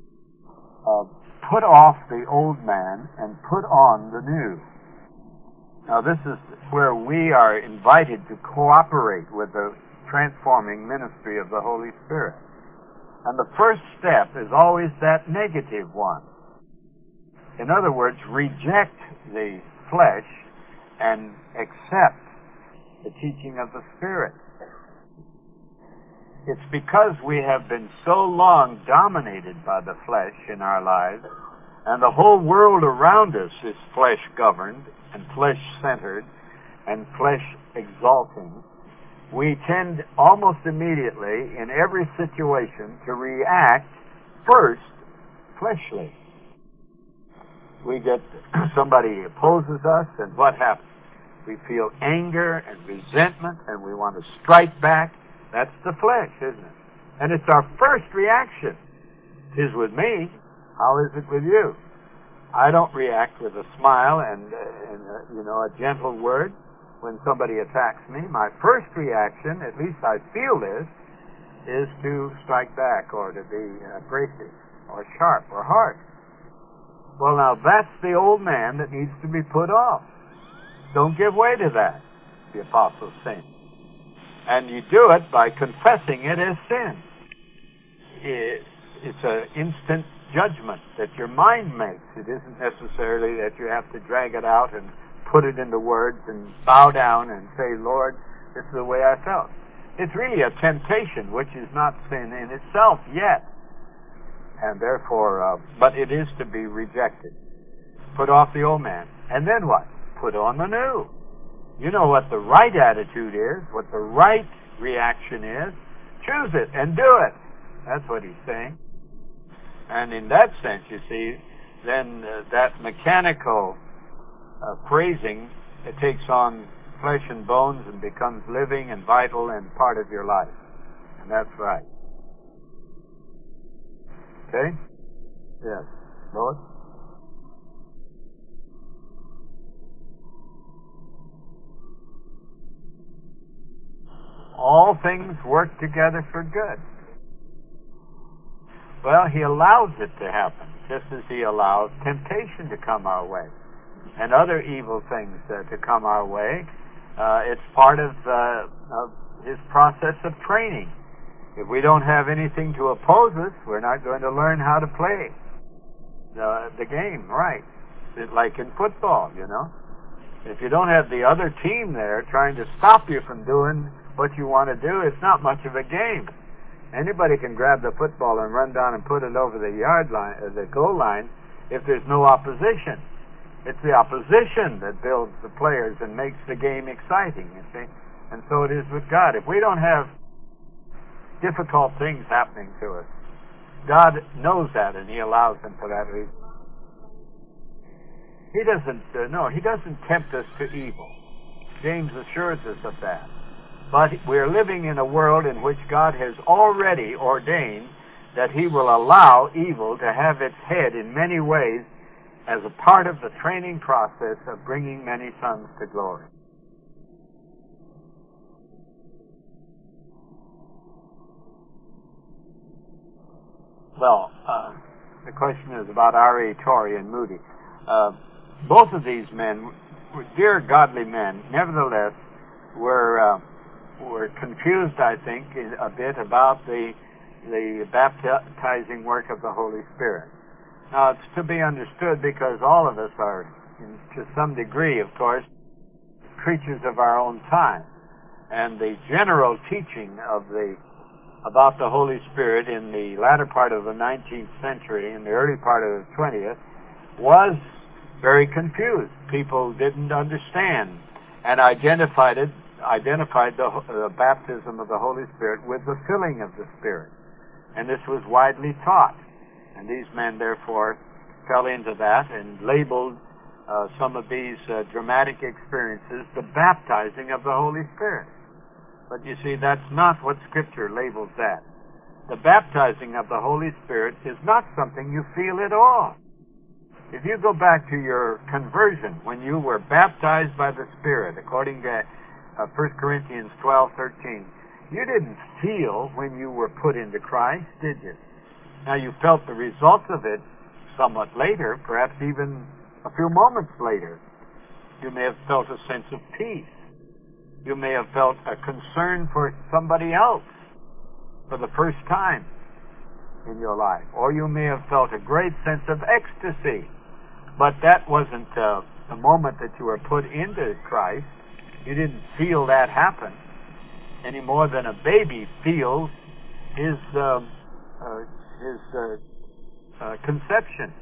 put off the old man and put on the new. Now, this is where we are invited to cooperate with the transforming ministry of the Holy Spirit. And the first step is always that negative one. In other words, reject the flesh and accept the teaching of the Spirit. It's because we have been so long dominated by the flesh in our lives, and the whole world around us is flesh-governed and flesh-centered and flesh-exalting, we tend almost immediately in every situation to react first fleshly. We get somebody opposes us, and what happens? We feel anger and resentment, and we want to strike back. That's the flesh, isn't it? And it's our first reaction. It is with me. How is it with you? I don't react with a smile and a gentle word when somebody attacks me. My first reaction, at least I feel this, is to strike back or to be abrasive or sharp or hard. Well, now that's the old man that needs to be put off. Don't give way to that, the apostle's saying. And you do it by confessing it as sin. It's an instant judgment that your mind makes. It isn't necessarily that you have to drag it out and put it into words and bow down and say, Lord, this is the way I felt. It's really a temptation, which is not sin in itself yet. And therefore, but it is to be rejected. Put off the old man. And then what? Put on the new. You know what the right attitude is, what the right reaction is. Choose it and do it. That's what he's saying. And in that sense, you see, then that mechanical phrasing, it takes on flesh and bones and becomes living and vital and part of your life. And that's right. Okay? Yes. Lord? All things work together for good. Well, he allows it to happen, just as he allows temptation to come our way and other evil things to come our way. It's part of his process of training. If we don't have anything to oppose us, we're not going to learn how to play the game right. It's like in football, you know. If you don't have the other team there trying to stop you from doing what you want to do, it's not much of a game. Anybody can grab the football and run down and put it over the yard line, the goal line, if there's no opposition. It's the opposition that builds the players and makes the game exciting, you see. And so it is with God. If we don't have difficult things happening to us, God knows that, and he allows them for that reason. He doesn't tempt us to evil. James assures us of that. But we're living in a world in which God has already ordained that he will allow evil to have its head in many ways as a part of the training process of bringing many sons to glory. Well, the question is about R.A. Torrey and Moody. Both of these men were dear godly men, nevertheless were confused, I think, a bit about the baptizing work of the Holy Spirit. Now, it's to be understood because all of us are, to some degree, of course, creatures of our own time. And the general teaching of the about the Holy Spirit in the latter part of the 19th century and the early part of the 20th was very confused. People didn't understand and identified the baptism of the Holy Spirit with the filling of the Spirit. And this was widely taught. And these men, therefore, fell into that and labeled some of these dramatic experiences the baptizing of the Holy Spirit. But you see, that's not what Scripture labels that. The baptizing of the Holy Spirit is not something you feel at all. If you go back to your conversion, when you were baptized by the Spirit, according to 1 Corinthians 12:13, you didn't feel when you were put into Christ, did you? Now, you felt the results of it somewhat later, perhaps even a few moments later. You may have felt a sense of peace. You may have felt a concern for somebody else for the first time in your life. Or you may have felt a great sense of ecstasy. But that wasn't the moment that you were put into Christ. You didn't feel that happen any more than a baby feels his conception.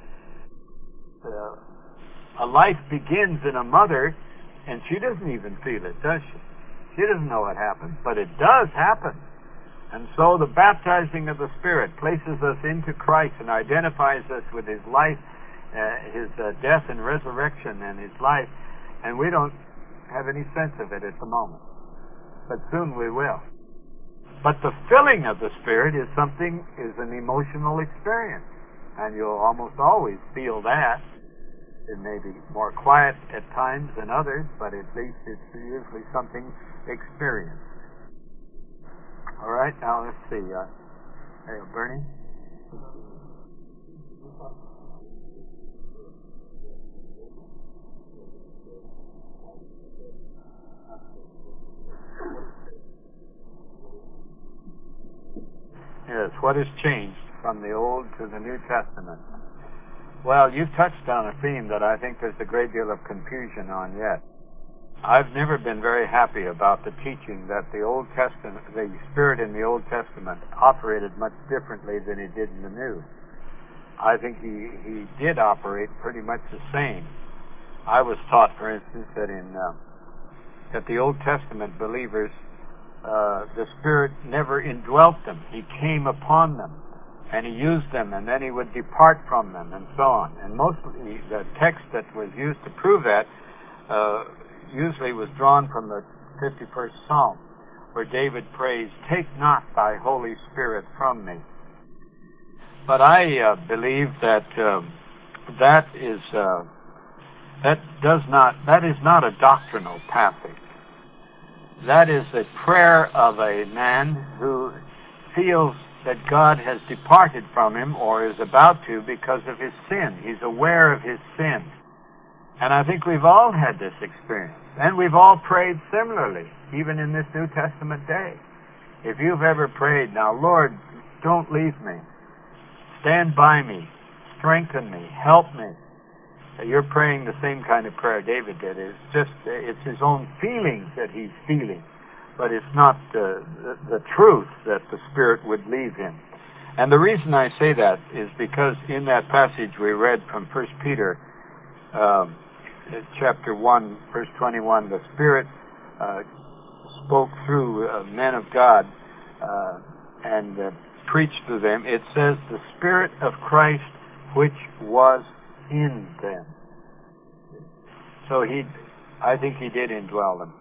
A life begins in a mother, and she doesn't even feel it, does she? She doesn't know it happened, but it does happen. And so the baptizing of the Spirit places us into Christ and identifies us with His life, His death and resurrection and His life, and we don't have any sense of it at the moment. But soon we will. But the filling of the Spirit is an emotional experience. And you'll almost always feel that. It may be more quiet at times than others, but at least it's usually something experienced. All right, now let's see. Hey, Bernie? Yes, what has changed from the Old to the New Testament? Well, you've touched on a theme that I think there's a great deal of confusion on yet. I've never been very happy about the teaching that the Old Testament, the Spirit in the Old Testament operated much differently than He did in the New. I think he did operate pretty much the same. I was taught, for instance, that the Old Testament believers, the Spirit never indwelt them. He came upon them, and He used them, and then He would depart from them, and so on. And mostly the text that was used to prove that usually was drawn from the 51st Psalm, where David prays, "Take not Thy Holy Spirit from me." But I believe that that is not a doctrinal passage. That is a prayer of a man who feels that God has departed from him or is about to because of his sin. He's aware of his sin. And I think we've all had this experience. And we've all prayed similarly, even in this New Testament day. If you've ever prayed, "Now, Lord, don't leave me. Stand by me. Strengthen me. Help me." You're praying the same kind of prayer David did. It's his own feelings that he's feeling, but it's not the truth that the Spirit would leave him. And the reason I say that is because in that passage we read from 1 Peter chapter 1, verse 21, the Spirit spoke through men of God and preached to them. It says, "The Spirit of Christ which was in them." So I think He did indwell them.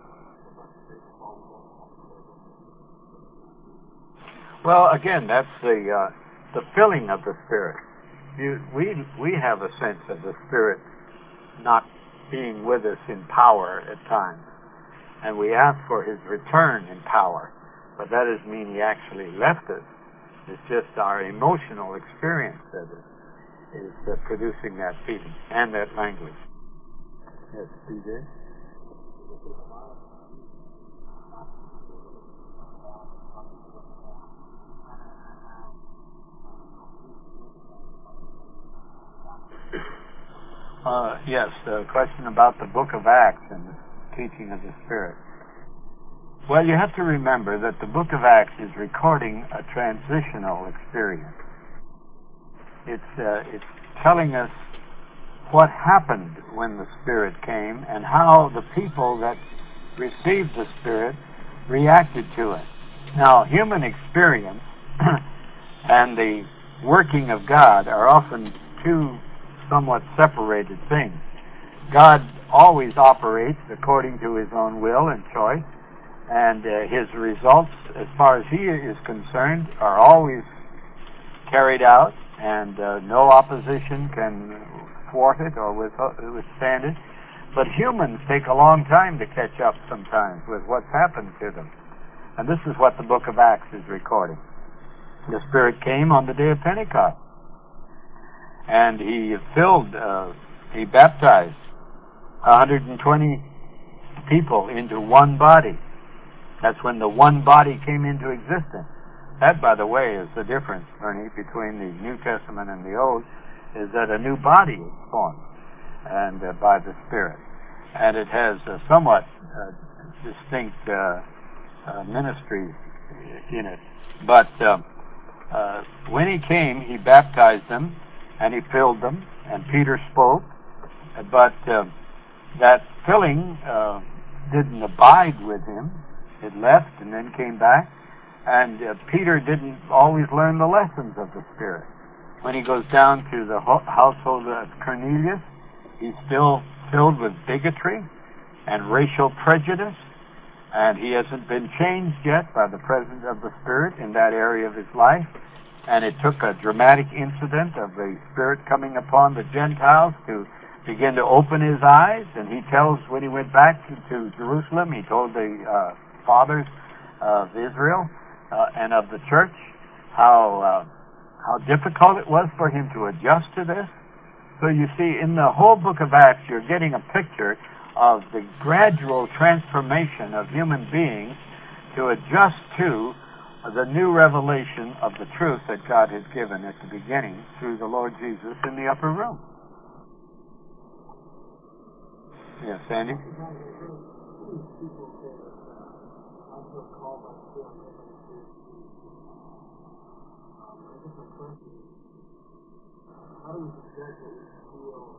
Well, again, that's the filling of the Spirit. We have a sense of the Spirit not being with us in power at times, and we ask for His return in power, but that doesn't mean He actually left us. It's just our emotional experience that is producing that feeling and that language. Yes, PJ? Yes, the question about the book of Acts and the teaching of the Spirit. Well, you have to remember that the book of Acts is recording a transitional experience. It's telling us what happened when the Spirit came and how the people that received the Spirit reacted to it. Now, human experience and the working of God are often two somewhat separated things. God always operates according to His own will and choice, and His results, as far as He is concerned, are always carried out, and no opposition can thwart it or withstand it. But humans take a long time to catch up sometimes with what's happened to them. And this is what the book of Acts is recording. The Spirit came on the day of Pentecost, and He He baptized 120 people into one body. That's when the one body came into existence. That, by the way, is the difference, Ernie, between the New Testament and the Old, is that a new body is formed and by the Spirit. And it has a somewhat distinct ministry in it. But when He came, He baptized them, and He filled them, and Peter spoke. But that filling didn't abide with Him. It left and then came back. And Peter didn't always learn the lessons of the Spirit. When he goes down to the household of Cornelius, he's still filled with bigotry and racial prejudice, and he hasn't been changed yet by the presence of the Spirit in that area of his life. And it took a dramatic incident of the Spirit coming upon the Gentiles to begin to open his eyes. And he tells, when he went back to Jerusalem, he told the fathers of Israel and of the church how difficult it was for him to adjust to this. So you see, in the whole book of Acts, you're getting a picture of the gradual transformation of human beings to adjust to the new revelation of the truth that God has given at the beginning through the Lord Jesus in the upper room. Yes, Sandy? How do we exactly feel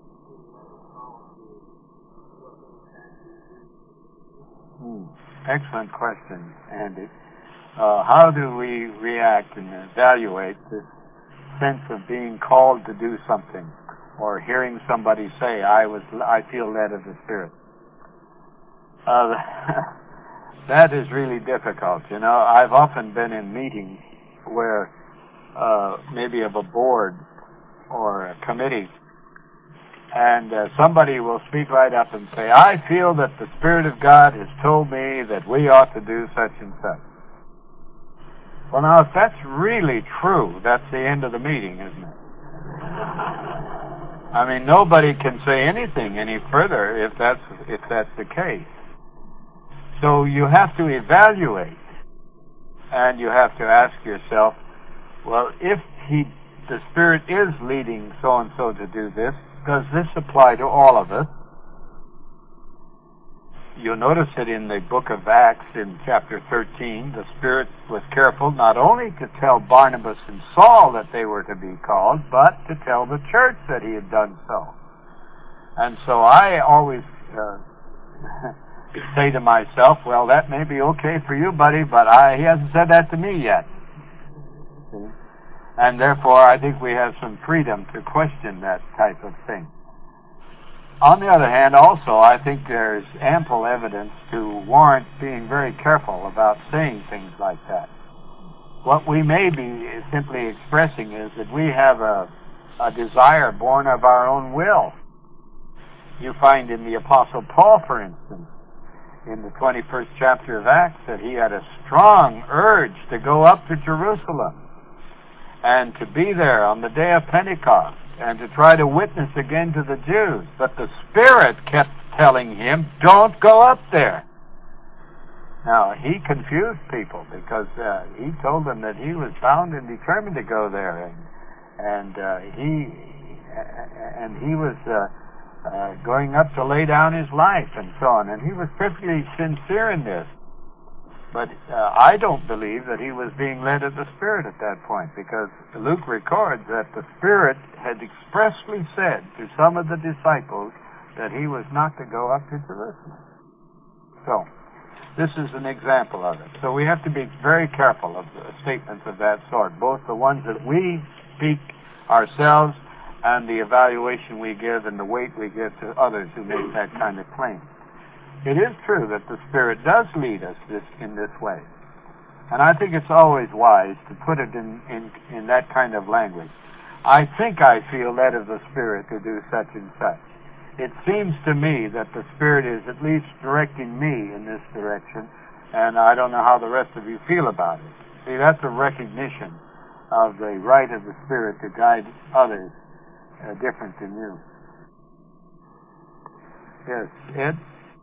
Excellent question, Andy. How do we react and evaluate this sense of being called to do something, or hearing somebody say, I feel led of the Spirit? That is really difficult. You know, I've often been in meetings where maybe of a board or a committee, and somebody will speak right up and say, I feel that the Spirit of God has told me that we ought to do such and such. Well, now, if that's really true, that's the end of the meeting, isn't it? I mean, nobody can say anything any further if that's the case. So you have to evaluate, and you have to ask yourself, well, if the Spirit is leading so-and-so to do this, does this apply to all of us? You'll notice it in the book of Acts in chapter 13. The Spirit was careful not only to tell Barnabas and Saul that they were to be called, but to tell the church that He had done so. And so I always say to myself, well, that may be okay for you, buddy, but He hasn't said that to me yet. See? And therefore, I think we have some freedom to question that type of thing. On the other hand, also, I think there's ample evidence to warrant being very careful about saying things like that. What we may be simply expressing is that we have a desire born of our own will. You find in the Apostle Paul, for instance, in the 21st chapter of Acts, that he had a strong urge to go up to Jerusalem and to be there on the day of Pentecost and to try to witness again to the Jews. But the Spirit kept telling him, don't go up there. Now, he confused people because he told them that he was bound and determined to go there, and he was going up to lay down his life and so on, and he was perfectly sincere in this. But I don't believe that he was being led of the Spirit at that point, because Luke records that the Spirit had expressly said to some of the disciples that he was not to go up to Jerusalem. So, this is an example of it. So we have to be very careful of the statements of that sort, both the ones that we speak ourselves and the evaluation we give and the weight we give to others who make that kind of claim. It is true that the Spirit does lead us in this way. And I think it's always wise to put it in that kind of language. I think I feel led of the Spirit to do such and such. It seems to me that the Spirit is at least directing me in this direction, and I don't know how the rest of you feel about it. See, that's a recognition of the right of the Spirit to guide others different than you. Yes, Ed?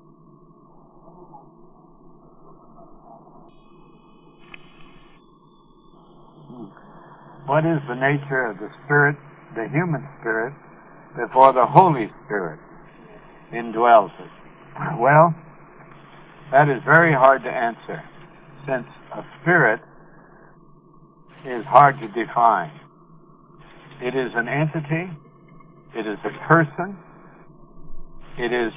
What is the nature of the Spirit, the human spirit, before the Holy Spirit indwells it? Well, that is very hard to answer, since a spirit is hard to define. It is an entity, it is a person, it is,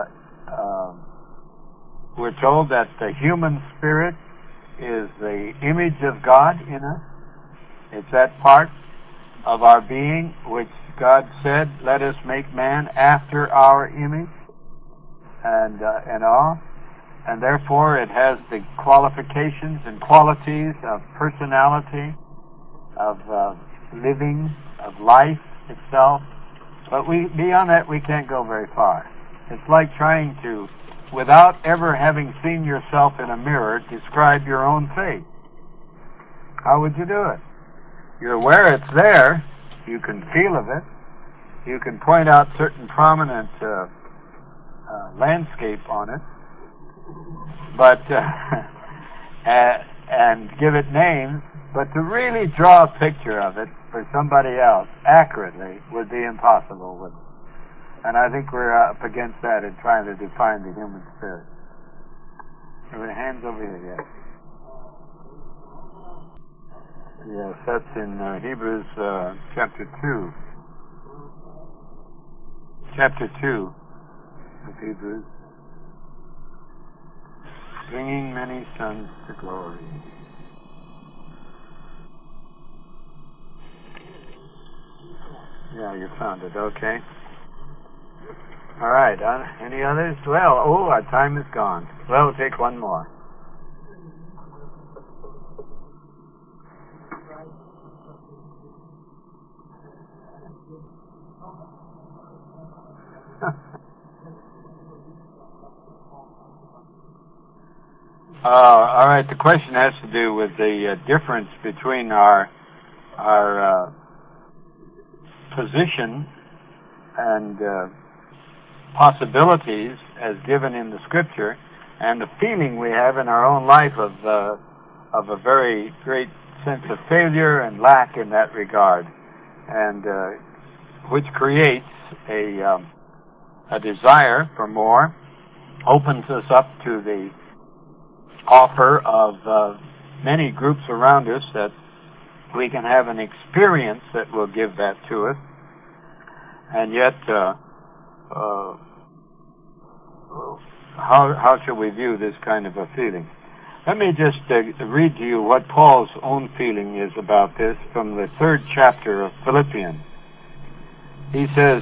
we're told that the human spirit is the image of God in us. It's that part of our being which God said, let us make man after our image and all. And therefore it has the qualifications and qualities of personality, of living, of life itself. But beyond that we can't go very far. It's like trying to, without ever having seen yourself in a mirror, describe your own face. How would you do it? You're aware it's there. You can feel of it. You can point out certain prominent landscape on it, but and give it names. But to really draw a picture of it for somebody else accurately would be impossible, wouldn't it? And I think we're up against that in trying to define the human spirit. Are the hands over here? Yes. Yes, that's in Hebrews chapter 2. Chapter 2 of Hebrews. Bringing many sons to glory. Yeah, you found it. Okay. All right. Any others? Well, our time is gone. Well, we'll take one more. All right. The question has to do with the difference between our position and possibilities as given in the Scripture, and the feeling we have in our own life of a very great sense of failure and lack in that regard, and which creates a desire for more, opens us up to the offer of many groups around us that we can have an experience that will give that to us, and yet how should we view this kind of a feeling? Let me just read to you what Paul's own feeling is about this from the 3rd chapter of Philippians. He says,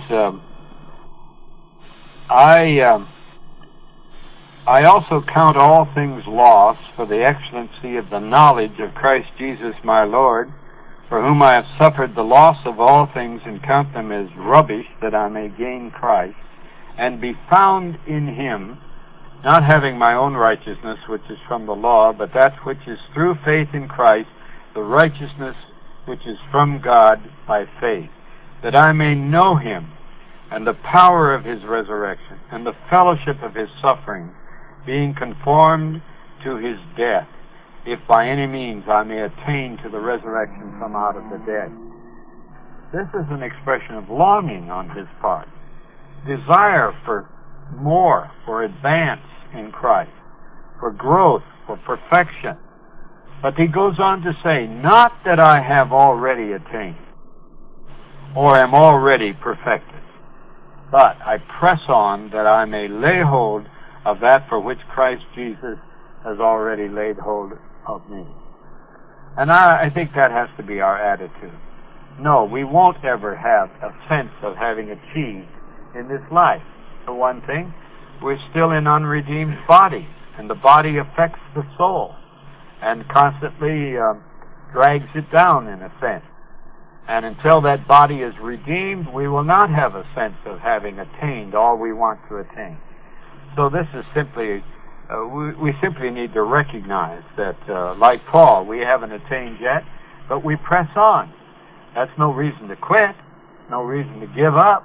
I also count all things lost for the excellency of the knowledge of Christ Jesus my Lord, for whom I have suffered the loss of all things, and count them as rubbish, that I may gain Christ, and be found in him, not having my own righteousness, which is from the law, but that which is through faith in Christ, the righteousness which is from God by faith, that I may know him, and the power of his resurrection, and the fellowship of his suffering, being conformed to his death, if by any means I may attain to the resurrection from out of the dead. This is an expression of longing on his part, desire for more, for advance in Christ, for growth, for perfection. But he goes on to say, not that I have already attained or am already perfected, but I press on that I may lay hold of that for which Christ Jesus has already laid hold of me. And I think that has to be our attitude. No, we won't ever have a sense of having achieved in this life. For one thing, we're still in unredeemed bodies, and the body affects the soul and constantly drags it down in a sense. And until that body is redeemed, we will not have a sense of having attained all we want to attain. So this is simply, we simply need to recognize that, like Paul, we haven't attained yet, but we press on. That's no reason to quit, no reason to give up.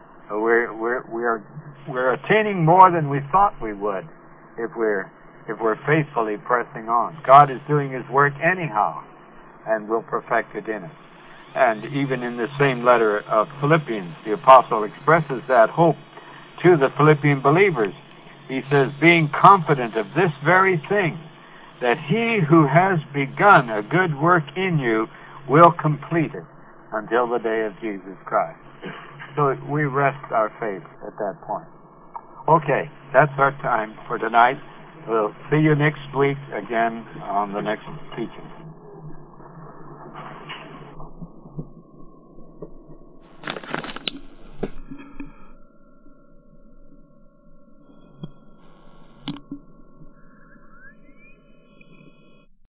We're attaining more than we thought we would if we're faithfully pressing on. God is doing His work anyhow, and will perfect it in us. And even in the same letter of Philippians, the apostle expresses that hope to the Philippian believers. He says, being confident of this very thing, that He who has begun a good work in you will complete it until the day of Jesus Christ. So we rest our faith at that point. Okay, that's our time for tonight. We'll see you next week again on the next teaching.